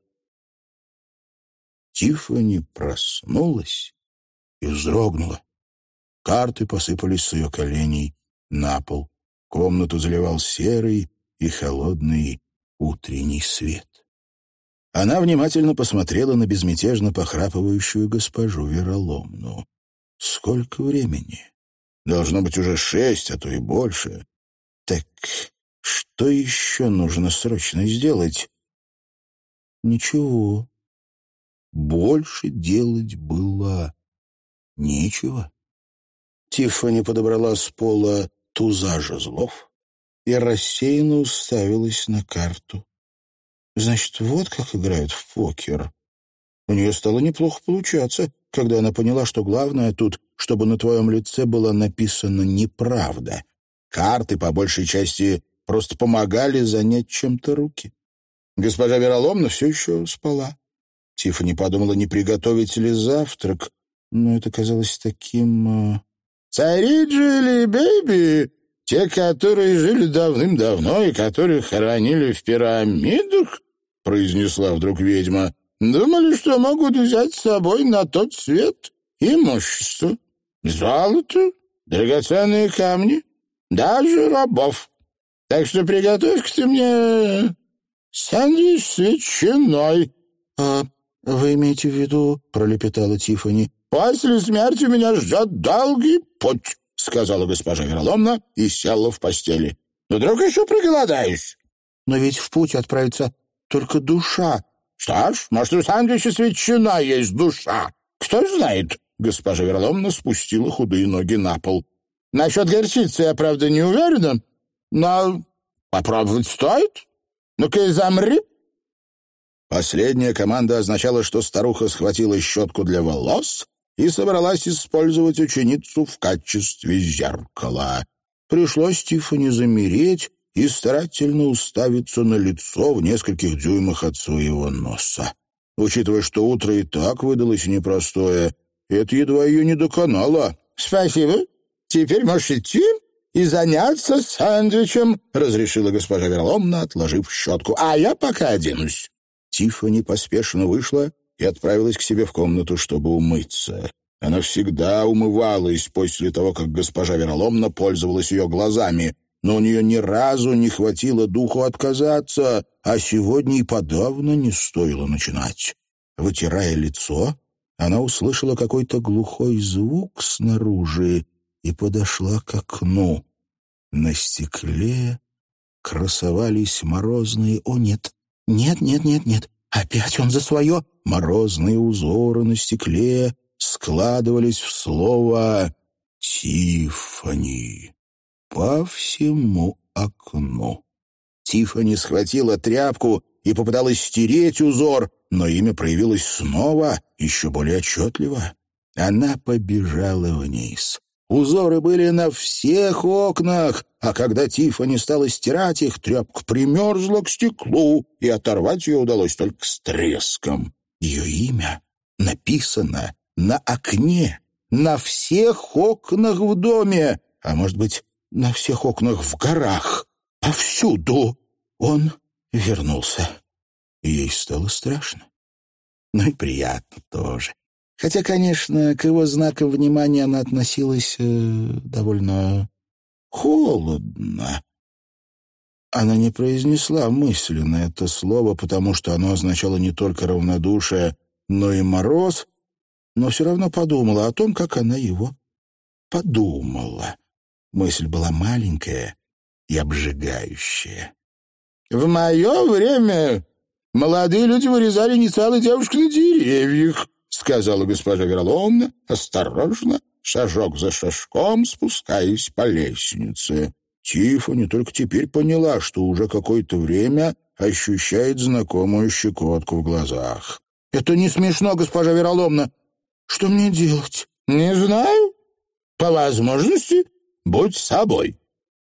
Тиффани проснулась и вздрогнула. Карты посыпались с ее коленей на пол. Комнату заливал серый и холодный утренний свет. Она внимательно посмотрела на безмятежно похрапывающую госпожу Вероломну. Сколько времени? Должно быть уже шесть, а то и больше. Так что еще нужно срочно сделать? Ничего. Больше делать было нечего. Тиффани подобрала с пола туза жезлов и рассеянно уставилась на карту. Значит, вот как играют в покер. У нее стало неплохо получаться, когда она поняла, что главное тут, чтобы на твоем лице была написана неправда. Карты, по большей части, просто помогали занять чем-то руки. Госпожа Вероломна все еще спала. Тиффани подумала, не приготовить ли завтрак, но это казалось таким... «Цариджи или бэйби, те, которые жили давным-давно и которых хоронили в пирамидах», — произнесла вдруг ведьма, «думали, что могут взять с собой на тот свет имущество, золото, драгоценные камни, даже рабов. Так что приготовь-ка ты мне сэндвич с ветчиной». «А вы имеете в виду, — пролепетала Тиффани, — после смерти меня ждет долгий путь», — сказала госпожа Вероломна и села в постели. «Вдруг еще проголодаюсь». «Но ведь в путь отправится только душа». «Что ж, может, у сэндвича с ветчиной есть душа. Кто знает?» Госпожа Вероломна спустила худые ноги на пол. «Насчет горчицы я, правда, не уверена, но попробовать стоит. Ну-ка, замри». Последняя команда означала, что старуха схватила щетку для волос и собралась использовать ученицу в качестве зеркала. Пришлось Тиффани замереть и старательно уставиться на лицо в нескольких дюймах от своего носа. Учитывая, что утро и так выдалось непростое, это едва ее не доконало. «Спасибо. Теперь можешь идти и заняться сэндвичем», — разрешила госпожа Вероломна, отложив щетку. «А я пока оденусь». Тиффани поспешно вышла и отправилась к себе в комнату, чтобы умыться. Она всегда умывалась после того, как госпожа Вероломна пользовалась ее глазами, но у нее ни разу не хватило духу отказаться, а сегодня и подавно не стоило начинать. Вытирая лицо, она услышала какой-то глухой звук снаружи и подошла к окну. На стекле красовались морозные... О, нет! Нет, нет, нет, нет! Опять он за свое! Морозные узоры на стекле складывались в слово «Тиффани» по всему окну. Тиффани схватила тряпку и попыталась стереть узор, но имя проявилось снова, еще более отчетливо. Она побежала вниз. Узоры были на всех окнах, а когда Тиффани стала стирать их, тряпка примерзла к стеклу, и оторвать ее удалось только с треском. Ее имя написано на окне, на всех окнах в доме, а может быть, на всех окнах в горах. повсюду. Он вернулся. Ей стало страшно. Ну и приятно тоже. Хотя, конечно, к его знакам внимания она относилась э, довольно холодно. Она не произнесла мысленно это слово, потому что оно означало не только равнодушие, но и мороз, но все равно подумала о том, как она его подумала. Мысль была маленькая и обжигающая. «В мое время молодые люди вырезали инициалы девушек на деревьях», — сказала госпожа Вероломна, осторожно, шажок за шажком спускаясь по лестнице. Тиффани только теперь поняла, что уже какое-то время ощущает знакомую щекотку в глазах. «Это не смешно, госпожа Вероломна. Что мне делать?» «Не знаю. По возможности будь собой».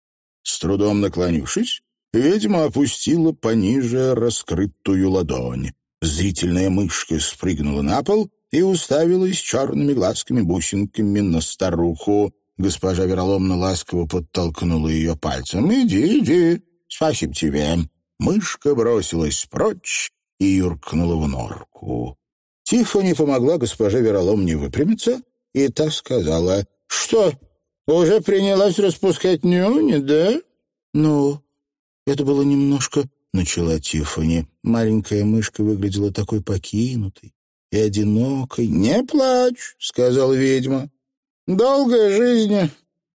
С трудом наклонившись, ведьма опустила пониже раскрытую ладонь. Зрительная мышка спрыгнула на пол и уставилась черными глазками-бусинками на старуху. Госпожа Вероломна ласково подтолкнула ее пальцем. «Иди, иди, спасибо тебе». Мышка бросилась прочь и юркнула в норку. Тиффани помогла госпоже Вероломне выпрямиться, и та сказала: «Что, уже принялась распускать нюни, да?» «Ну, это было немножко...» — начала Тиффани. Маленькая мышка выглядела такой покинутой и одинокой. «Не плачь», — сказала ведьма. «Долгая жизнь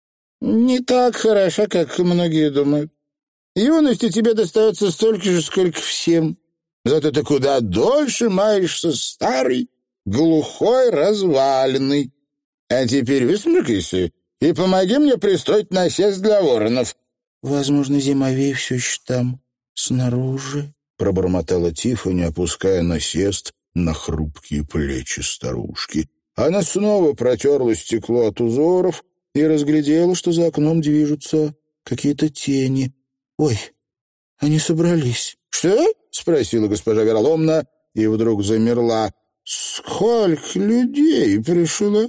не так хороша, как многие думают. Юности тебе достается столько же, сколько всем. Зато ты куда дольше маешься старый, глухой, разваленный. А теперь высморкайся и помоги мне пристроить насест для воронов». «Возможно, зимовей все еще там, снаружи», — пробормотала Тиффани, опуская насест на хрупкие плечи старушки. Она снова протерла стекло от узоров и разглядела, что за окном движутся какие-то тени. «Ой, они собрались». «Что?» — спросила госпожа Вероломна и вдруг замерла. «Сколько людей пришло?»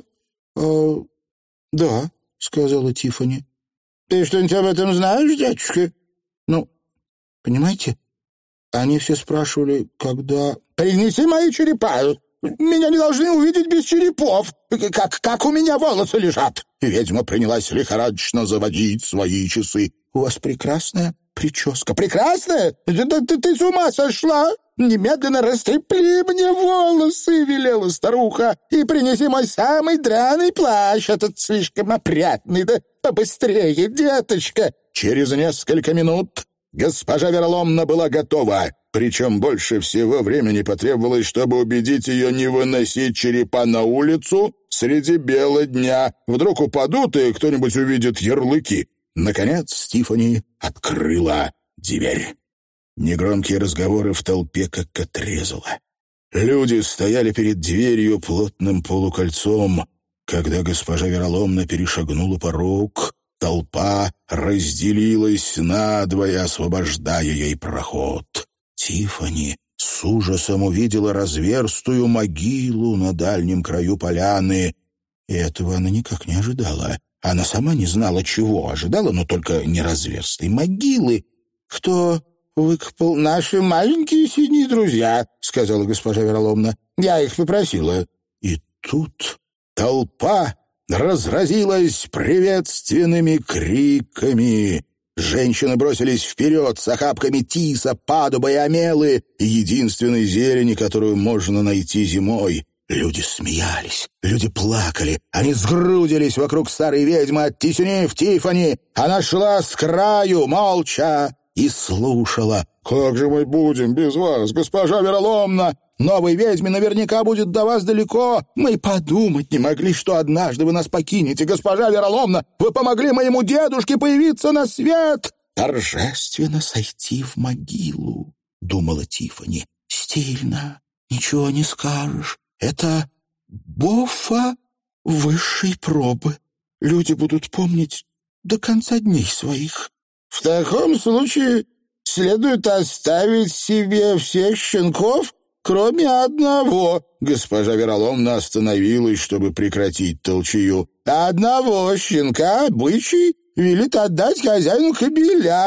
а, «Да», — сказала Тиффани. «Ты что-нибудь об этом знаешь, дядюшка?» «Ну, понимаете, они все спрашивали, когда...» «Принеси мои черепа! Меня не должны увидеть без черепов, как, как у меня волосы лежат». Ведьма принялась лихорадочно заводить свои часы. «У вас прекрасная прическа». «Прекрасная? Да, да, ты, ты с ума сошла? Немедленно растрепли мне волосы», — велела старуха, «и принеси мой самый драный плащ, этот слишком опрятный, да побыстрее, деточка». Через несколько минут госпожа Вероломна была готова. Причем больше всего времени потребовалось, чтобы убедить ее не выносить черепа на улицу среди бела дня. Вдруг упадут, и кто-нибудь увидит ярлыки. Наконец Тиффани открыла дверь. Негромкие разговоры в толпе как отрезало. Люди стояли перед дверью плотным полукольцом. Когда госпожа Вероломна перешагнула порог, толпа разделилась надвое, освобождая ей проход. Тиффани с ужасом увидела разверстую могилу на дальнем краю поляны. И этого она никак не ожидала. Она сама не знала, чего ожидала, но только не разверстой могилы. «Кто выкопал? Наши маленькие синие друзья», — сказала госпожа Вероломна. «Я их попросила». И тут толпа разразилась приветственными криками. Женщины бросились вперед с охапками тиса, падуба и омелы, единственной зелени, которую можно найти зимой. Люди смеялись, люди плакали, они сгрудились вокруг старой ведьмы, оттеснив Тиффани. Она шла с краю, молча, и слушала. «Как же мы будем без вас, госпожа Вероломна? Новой ведьме наверняка будет до вас далеко. Мы подумать не могли, что однажды вы нас покинете. Госпожа Вероломна, вы помогли моему дедушке появиться на свет!» «Торжественно сойти в могилу», — думала Тиффани. «Стильно, ничего не скажешь. Это Боффа высшей пробы. Люди будут помнить до конца дней своих». «В таком случае следует оставить себе всех щенков, кроме одного». Госпожа Вероломна остановилась, чтобы прекратить толчею. «Одного щенка обычай велит отдать хозяину кобеля.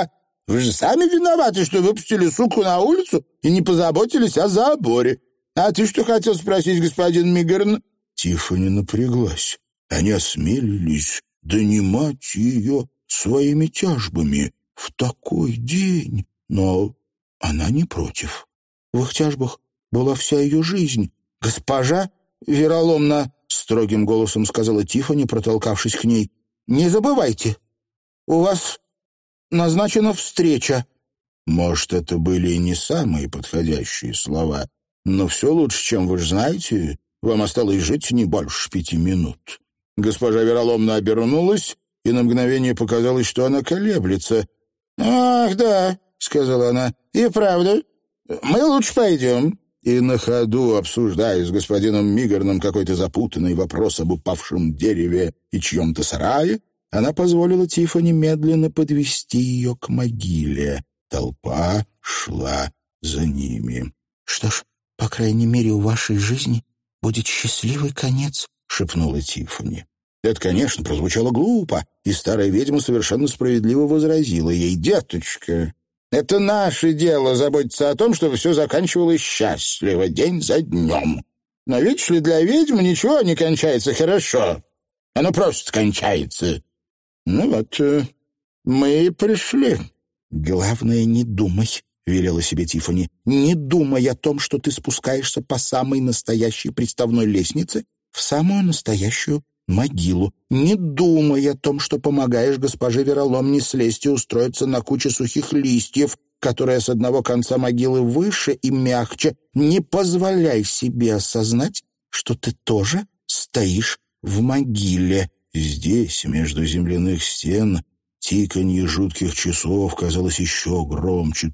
Вы же сами виноваты, что выпустили суку на улицу и не позаботились о заборе. А ты что хотел спросить, господин Мигерн?» Тиффани напряглась. Они осмелились донимать ее своими тяжбами в такой день, но она не против. В их тяжбах была вся ее жизнь. «Госпожа вероломно», — строгим голосом сказала Тиффани, протолкавшись к ней, — «не забывайте, у вас назначена встреча». Может, это были и не самые подходящие слова, но все лучше, чем вы же знаете. Вам осталось жить не больше пяти минут. Госпожа вероломно обернулась, и на мгновение показалось, что она колеблется. «Ах, да», — сказала она, — «и правда, мы лучше пойдем». И на ходу, обсуждая с господином Мигерном какой-то запутанный вопрос об упавшем дереве и чьем-то сарае, она позволила Тиффани медленно подвести ее к могиле. Толпа шла за ними. «Что ж, по крайней мере, у вашей жизни будет счастливый конец», — шепнула Тиффани. Это, конечно, прозвучало глупо, и старая ведьма совершенно справедливо возразила ей: «Деточка, это наше дело заботиться о том, чтобы все заканчивалось счастливо, день за днем. Но видишь ли, для ведьм ничего не кончается хорошо. Оно просто кончается. Ну вот, мы и пришли». «Главное, не думай», — велела себе Тиффани. «Не думай о том, что ты спускаешься по самой настоящей приставной лестнице в самую настоящую могилу. Не думай о том, что помогаешь госпоже вероломне слезть и устроиться на куче сухих листьев, которая с одного конца могилы выше и мягче. Не позволяй себе осознать, что ты тоже стоишь в могиле». Здесь, между земляных стен, тиканье жутких часов казалось еще громче.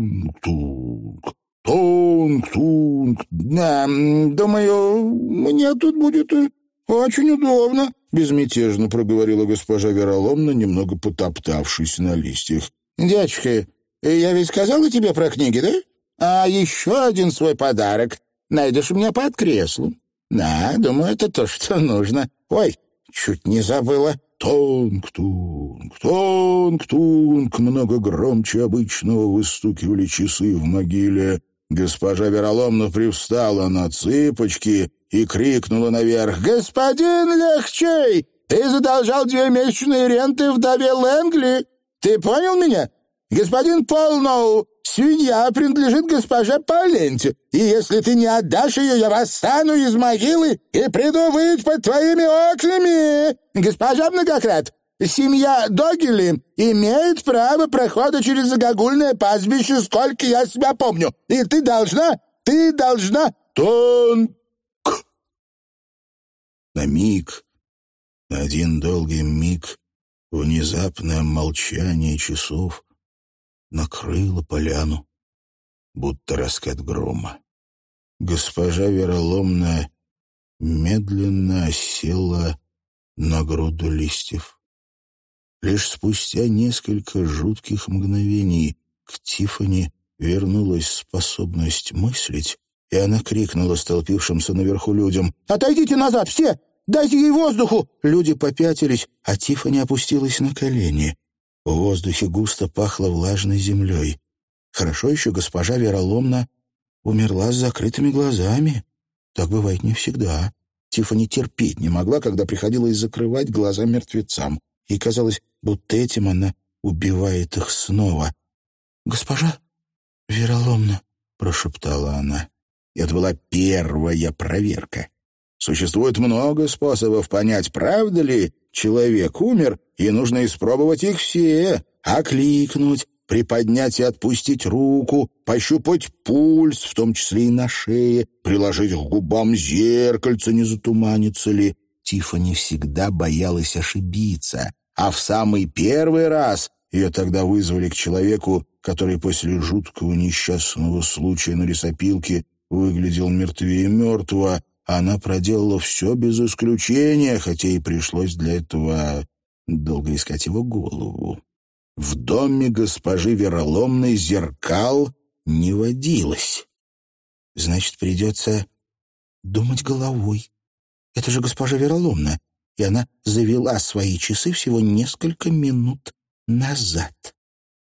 Тунг-тунг, тунг-тунг. «Да, думаю, мне тут будет очень удобно», — безмятежно проговорила госпожа вероломно, немного потоптавшись на листьях. «Дядюшка, я ведь сказала тебе про книги, да? А еще один свой подарок найдешь у меня под креслом. Да, думаю, это то, что нужно. Ой, чуть не забыла». Тонг-тунг, тонг-тунг, много громче обычного выстукивали часы в могиле. Госпожа вероломно привстала на цыпочки и крикнула наверх: «Господин Легчей, ты задолжал две месячные ренты вдове Лэнгли. Ты понял меня? Господин Полноу, свинья принадлежит госпоже Паленте, и если ты не отдашь ее, я восстану из могилы и приду выть под твоими окнами. Госпожа Многократ, семья Догили имеет право прохода через загогульное пастбище, сколько я себя помню, и ты должна, ты должна...» «Тонк!» На миг, на один долгий миг, внезапное молчание часов накрыло поляну, будто раскат грома. Госпожа вероломная медленно осела на груду листьев. Лишь спустя несколько жутких мгновений к Тиффани вернулась способность мыслить, и она крикнула столпившимся наверху людям: «Отойдите назад, все! Дайте ей воздуху!» Люди попятились, а Тиффани опустилась на колени. В воздухе густо пахло влажной землей. Хорошо еще госпожа вероломно умерла с закрытыми глазами. Так бывает не всегда. Тиффани терпеть не могла, когда приходилось закрывать глаза мертвецам. Ей казалось, будто этим она убивает их снова. «Госпожа вероломно», — прошептала она. Это была первая проверка. Существует много способов понять, правда ли человек умер, и нужно испробовать их все. Окликнуть, приподнять и отпустить руку, пощупать пульс, в том числе и на шее, приложить к губам зеркальце, не затуманится ли. Тиффани всегда боялась ошибиться, а в самый первый раз ее тогда вызвали к человеку, который после жуткого несчастного случая на лесопилке выглядел мертвее мертвого. Она проделала все без исключения, хотя и пришлось для этого долго искать его голову. В доме госпожи вероломной зеркал не водилось. Значит, придется думать головой. Это же госпожа вероломная, и она завела свои часы всего несколько минут назад.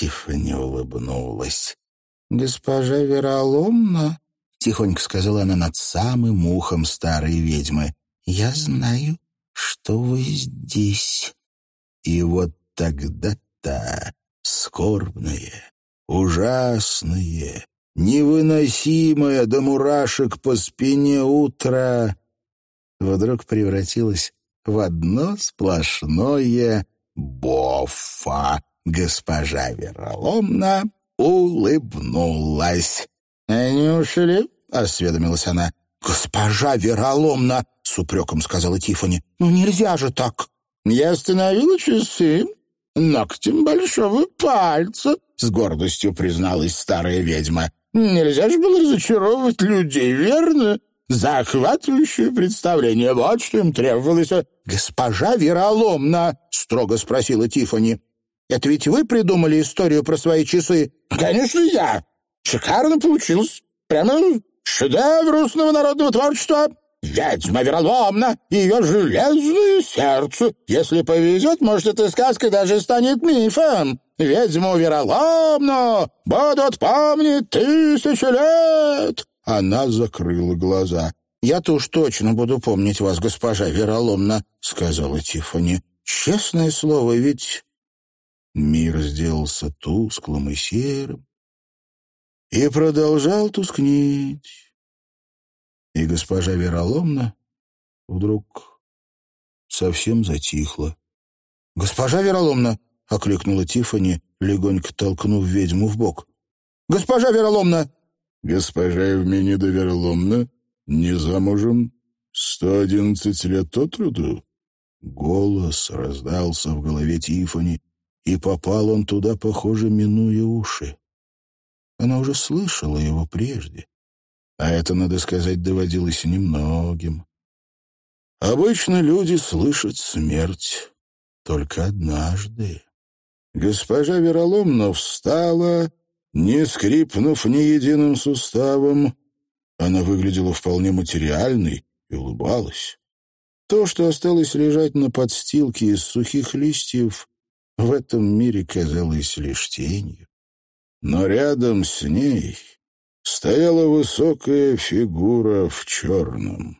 Тиффани улыбнулась. «Госпожа Вероломна», — тихонько сказала она над самым ухом старой ведьмы, — «я знаю, что вы здесь». И вот тогда-то скорбное, ужасное, невыносимое до мурашек по спине утро вдруг превратилось в одно сплошное бофа. Госпожа Вероломна улыбнулась. «Они ушли?» — осведомилась она. «Госпожа Вероломна!» — с упреком сказала Тиффани. «Ну нельзя же так!» «Я остановила часы ногтем большого пальца», — с гордостью призналась старая ведьма. «Нельзя же было разочаровывать людей, верно? Захватывающее представление, вот что им требовалось». «Госпожа Вероломна!» — строго спросила Тиффани. «Это ведь вы придумали историю про свои часы?» «Конечно, я. Шикарно получилось. Прямо шедевр русского народного творчества. Ведьма Вероломна и ее железное сердце. Если повезет, может, эта сказка даже станет мифом. Ведьму Вероломну будут помнить тысячи лет». Она закрыла глаза. «Я-то уж точно буду помнить вас, госпожа Вероломна», — сказала Тиффани. «Честное слово, ведь...» Мир сделался тусклым и серым и продолжал тускнеть. И госпожа Вероломна вдруг совсем затихла. «Госпожа Вероломна!» — окликнула Тиффани, легонько толкнув ведьму в бок. «Госпожа Вероломна!» «Госпожа Евменида Вероломна, не замужем, сто одиннадцать лет от роду?» Голос раздался в голове Тиффани, и попал он туда, похоже, минуя уши. Она уже слышала его прежде, а это, надо сказать, доводилось немногим. Обычно люди слышат смерть только однажды. Госпожа Вероломна встала, не скрипнув ни единым суставом. Она выглядела вполне материальной и улыбалась. То, что осталось лежать на подстилке из сухих листьев, в этом мире казалось лишь тенью. Но рядом с ней стояла высокая фигура в черном.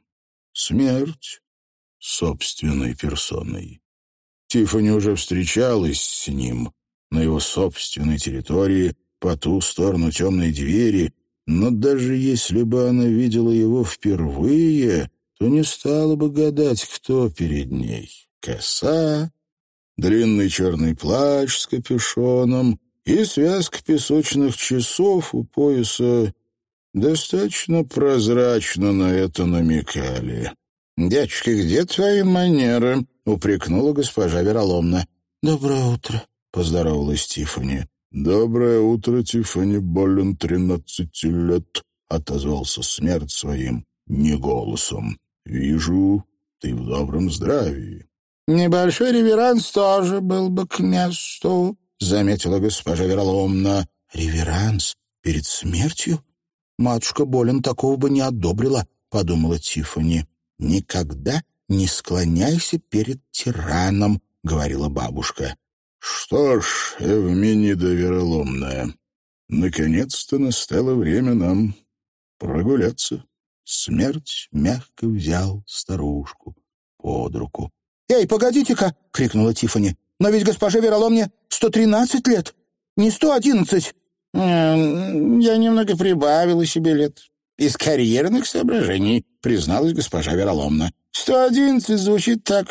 Смерть собственной персоной. Тиффани уже встречалась с ним на его собственной территории, по ту сторону темной двери, но даже если бы она видела его впервые, то не стала бы гадать, кто перед ней. Коса, длинный черный плащ с капюшоном и связка песочных часов у пояса достаточно прозрачно на это намекали. «Дядюшка, где твои манеры?» — упрекнула госпожа Вероломна. «Доброе утро», — поздоровалась Тиффани. «Доброе утро, Тиффани, болен тринадцати лет», — отозвался смерть своим неголосом. «Вижу, ты в добром здравии». «Небольшой реверанс тоже был бы к месту», — заметила госпожа Вероломна. «Реверанс перед смертью? Матушка Болен такого бы не одобрила», — подумала Тиффани. «Никогда не склоняйся перед тираном», — говорила бабушка. «Что ж, Евменида Вероломная, наконец-то настало время нам прогуляться». Смерть мягко взял старушку под руку. «Эй, погодите-ка!» — крикнула Тиффани. «Но ведь госпоже Вероломне сто тринадцать лет, не сто одиннадцать. «Я немного прибавила себе лет. Из карьерных соображений», — призналась госпожа Вероломна. «Сто одиннадцать звучит так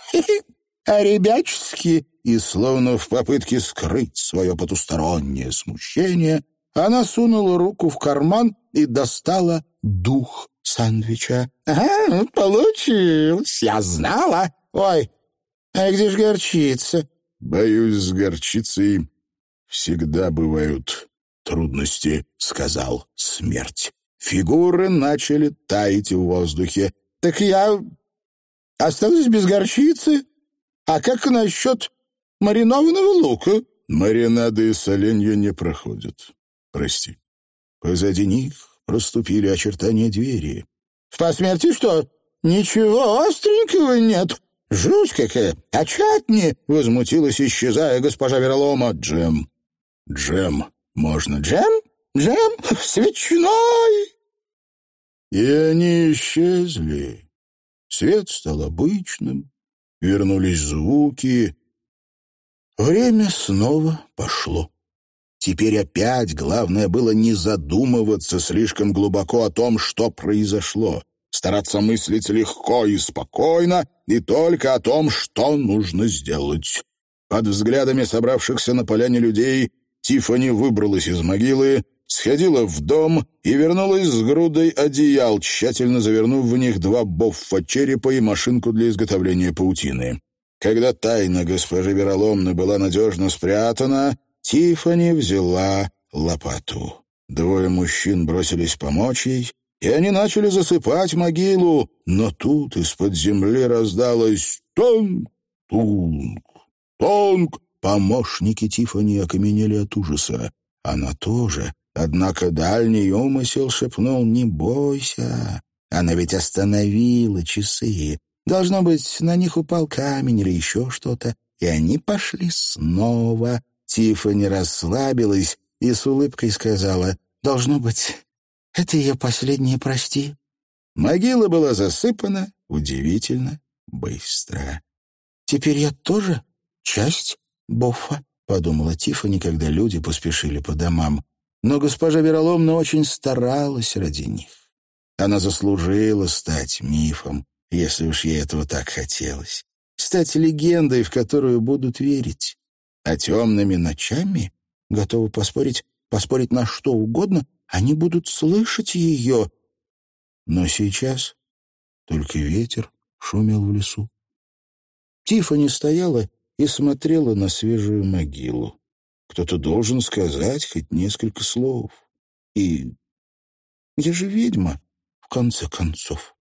а-ребячески». И, словно в попытке скрыть свое потустороннее смущение, она сунула руку в карман и достала дух сэндвича. «Ага, получилось, я знала. Ой, а где ж горчица?» «Боюсь, с горчицей всегда бывают трудности», — сказал смерть. Фигуры начали таять в воздухе. «Так я осталась без горчицы? А как насчет маринованного лука?» «Маринады из соленья не проходят. Прости». Позади них проступили очертания двери. «В посмертии что, ничего остренького нет? Жуть какая! А чатни!» — возмутилась, исчезая госпожа Веролома. «Джем, Джем можно». «Джем? Джем? Свечной?» И они исчезли. Свет стал обычным, вернулись звуки. Время снова пошло. Теперь опять главное было не задумываться слишком глубоко о том, что произошло, стараться мыслить легко и спокойно, и только о том, что нужно сделать. Под взглядами собравшихся на поляне людей Тиффани выбралась из могилы, сходила в дом и вернулась с грудой одеял, тщательно завернув в них два боффа черепа и машинку для изготовления паутины. Когда тайна госпожи Вероломны была надежно спрятана, Тиффани взяла лопату. Двое мужчин бросились помочь ей, и они начали засыпать могилу, но тут из-под земли раздалось «тонг, тунг, тонг». Помощники Тиффани окаменели от ужаса. Она тоже, однако дальний умысел шепнул «не бойся». Она ведь остановила часы. Должно быть, на них упал камень или еще что-то, и они пошли снова. Тиффани расслабилась и с улыбкой сказала: «Должно быть, это ее последнее прости». Могила была засыпана удивительно быстро. «Теперь я тоже часть Боффа», — подумала Тиффани, когда люди поспешили по домам. Но госпожа Вероломна очень старалась ради них. Она заслужила стать мифом, если уж ей этого так хотелось. Стать легендой, в которую будут верить. А темными ночами, готовы поспорить, поспорить на что угодно, они будут слышать ее. Но сейчас только ветер шумел в лесу. Тиффани стояла и смотрела на свежую могилу. Кто-то должен сказать хоть несколько слов. И я же ведьма, в конце концов.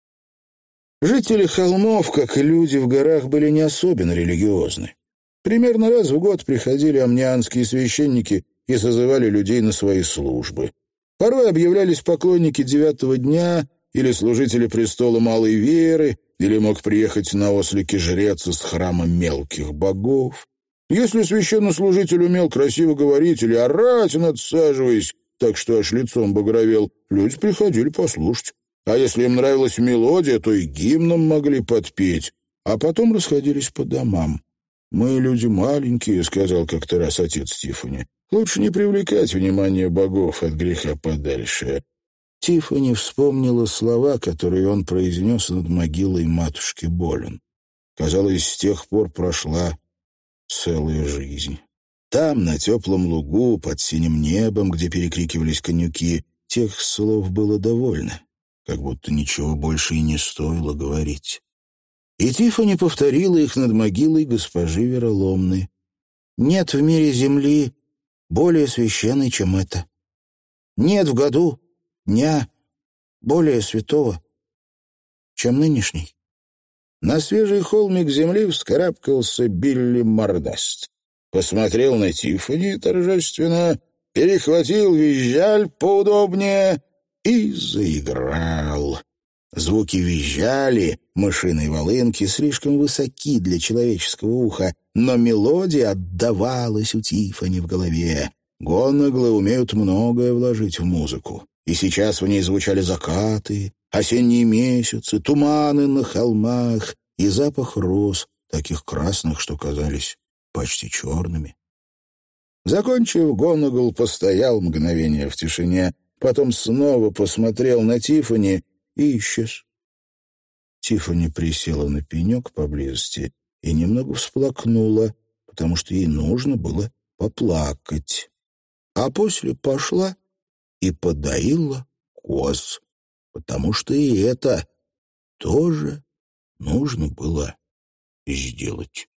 Жители холмов, как и люди в горах, были не особенно религиозны. Примерно раз в год приходили амнианские священники и созывали людей на свои службы. Порой объявлялись поклонники девятого дня или служители престола малой веры, или мог приехать на ослике жрец из храма мелких богов. Если священнослужитель умел красиво говорить или орать, надсаживаясь, так что аж лицом багровел, люди приходили послушать. А если им нравилась мелодия, то и гимном могли подпеть, а потом расходились по домам. «Мы люди маленькие», — сказал как-то раз отец Тиффани. «Лучше не привлекать внимание богов от греха подальше». Тиффани вспомнила слова, которые он произнес над могилой матушки Болен. Казалось, с тех пор прошла целая жизнь. Там, на теплом лугу, под синим небом, где перекрикивались конюки, тех слов было довольно, как будто ничего больше и не стоило говорить. И Тиффани повторила их над могилой госпожи Вероломны. «Нет в мире земли более священной, чем это. Нет в году дня более святого, чем нынешний». На свежий холмик земли вскарабкался Билли Мордаст. Посмотрел на Тиффани торжественно, перехватил визжаль поудобнее и заиграл. Звуки визжали, мышиной волынки, слишком высоки для человеческого уха, но мелодия отдавалась у Тиффани в голове. Гонаглы умеют многое вложить в музыку. И сейчас в ней звучали закаты, осенние месяцы, туманы на холмах и запах роз, таких красных, что казались почти черными. Закончив, Гонагл постоял мгновение в тишине, потом снова посмотрел на Тиффани и исчез. Тиффани присела на пенек поблизости и немного всплакнула, потому что ей нужно было поплакать. А после пошла и подоила коз, потому что и это тоже нужно было сделать.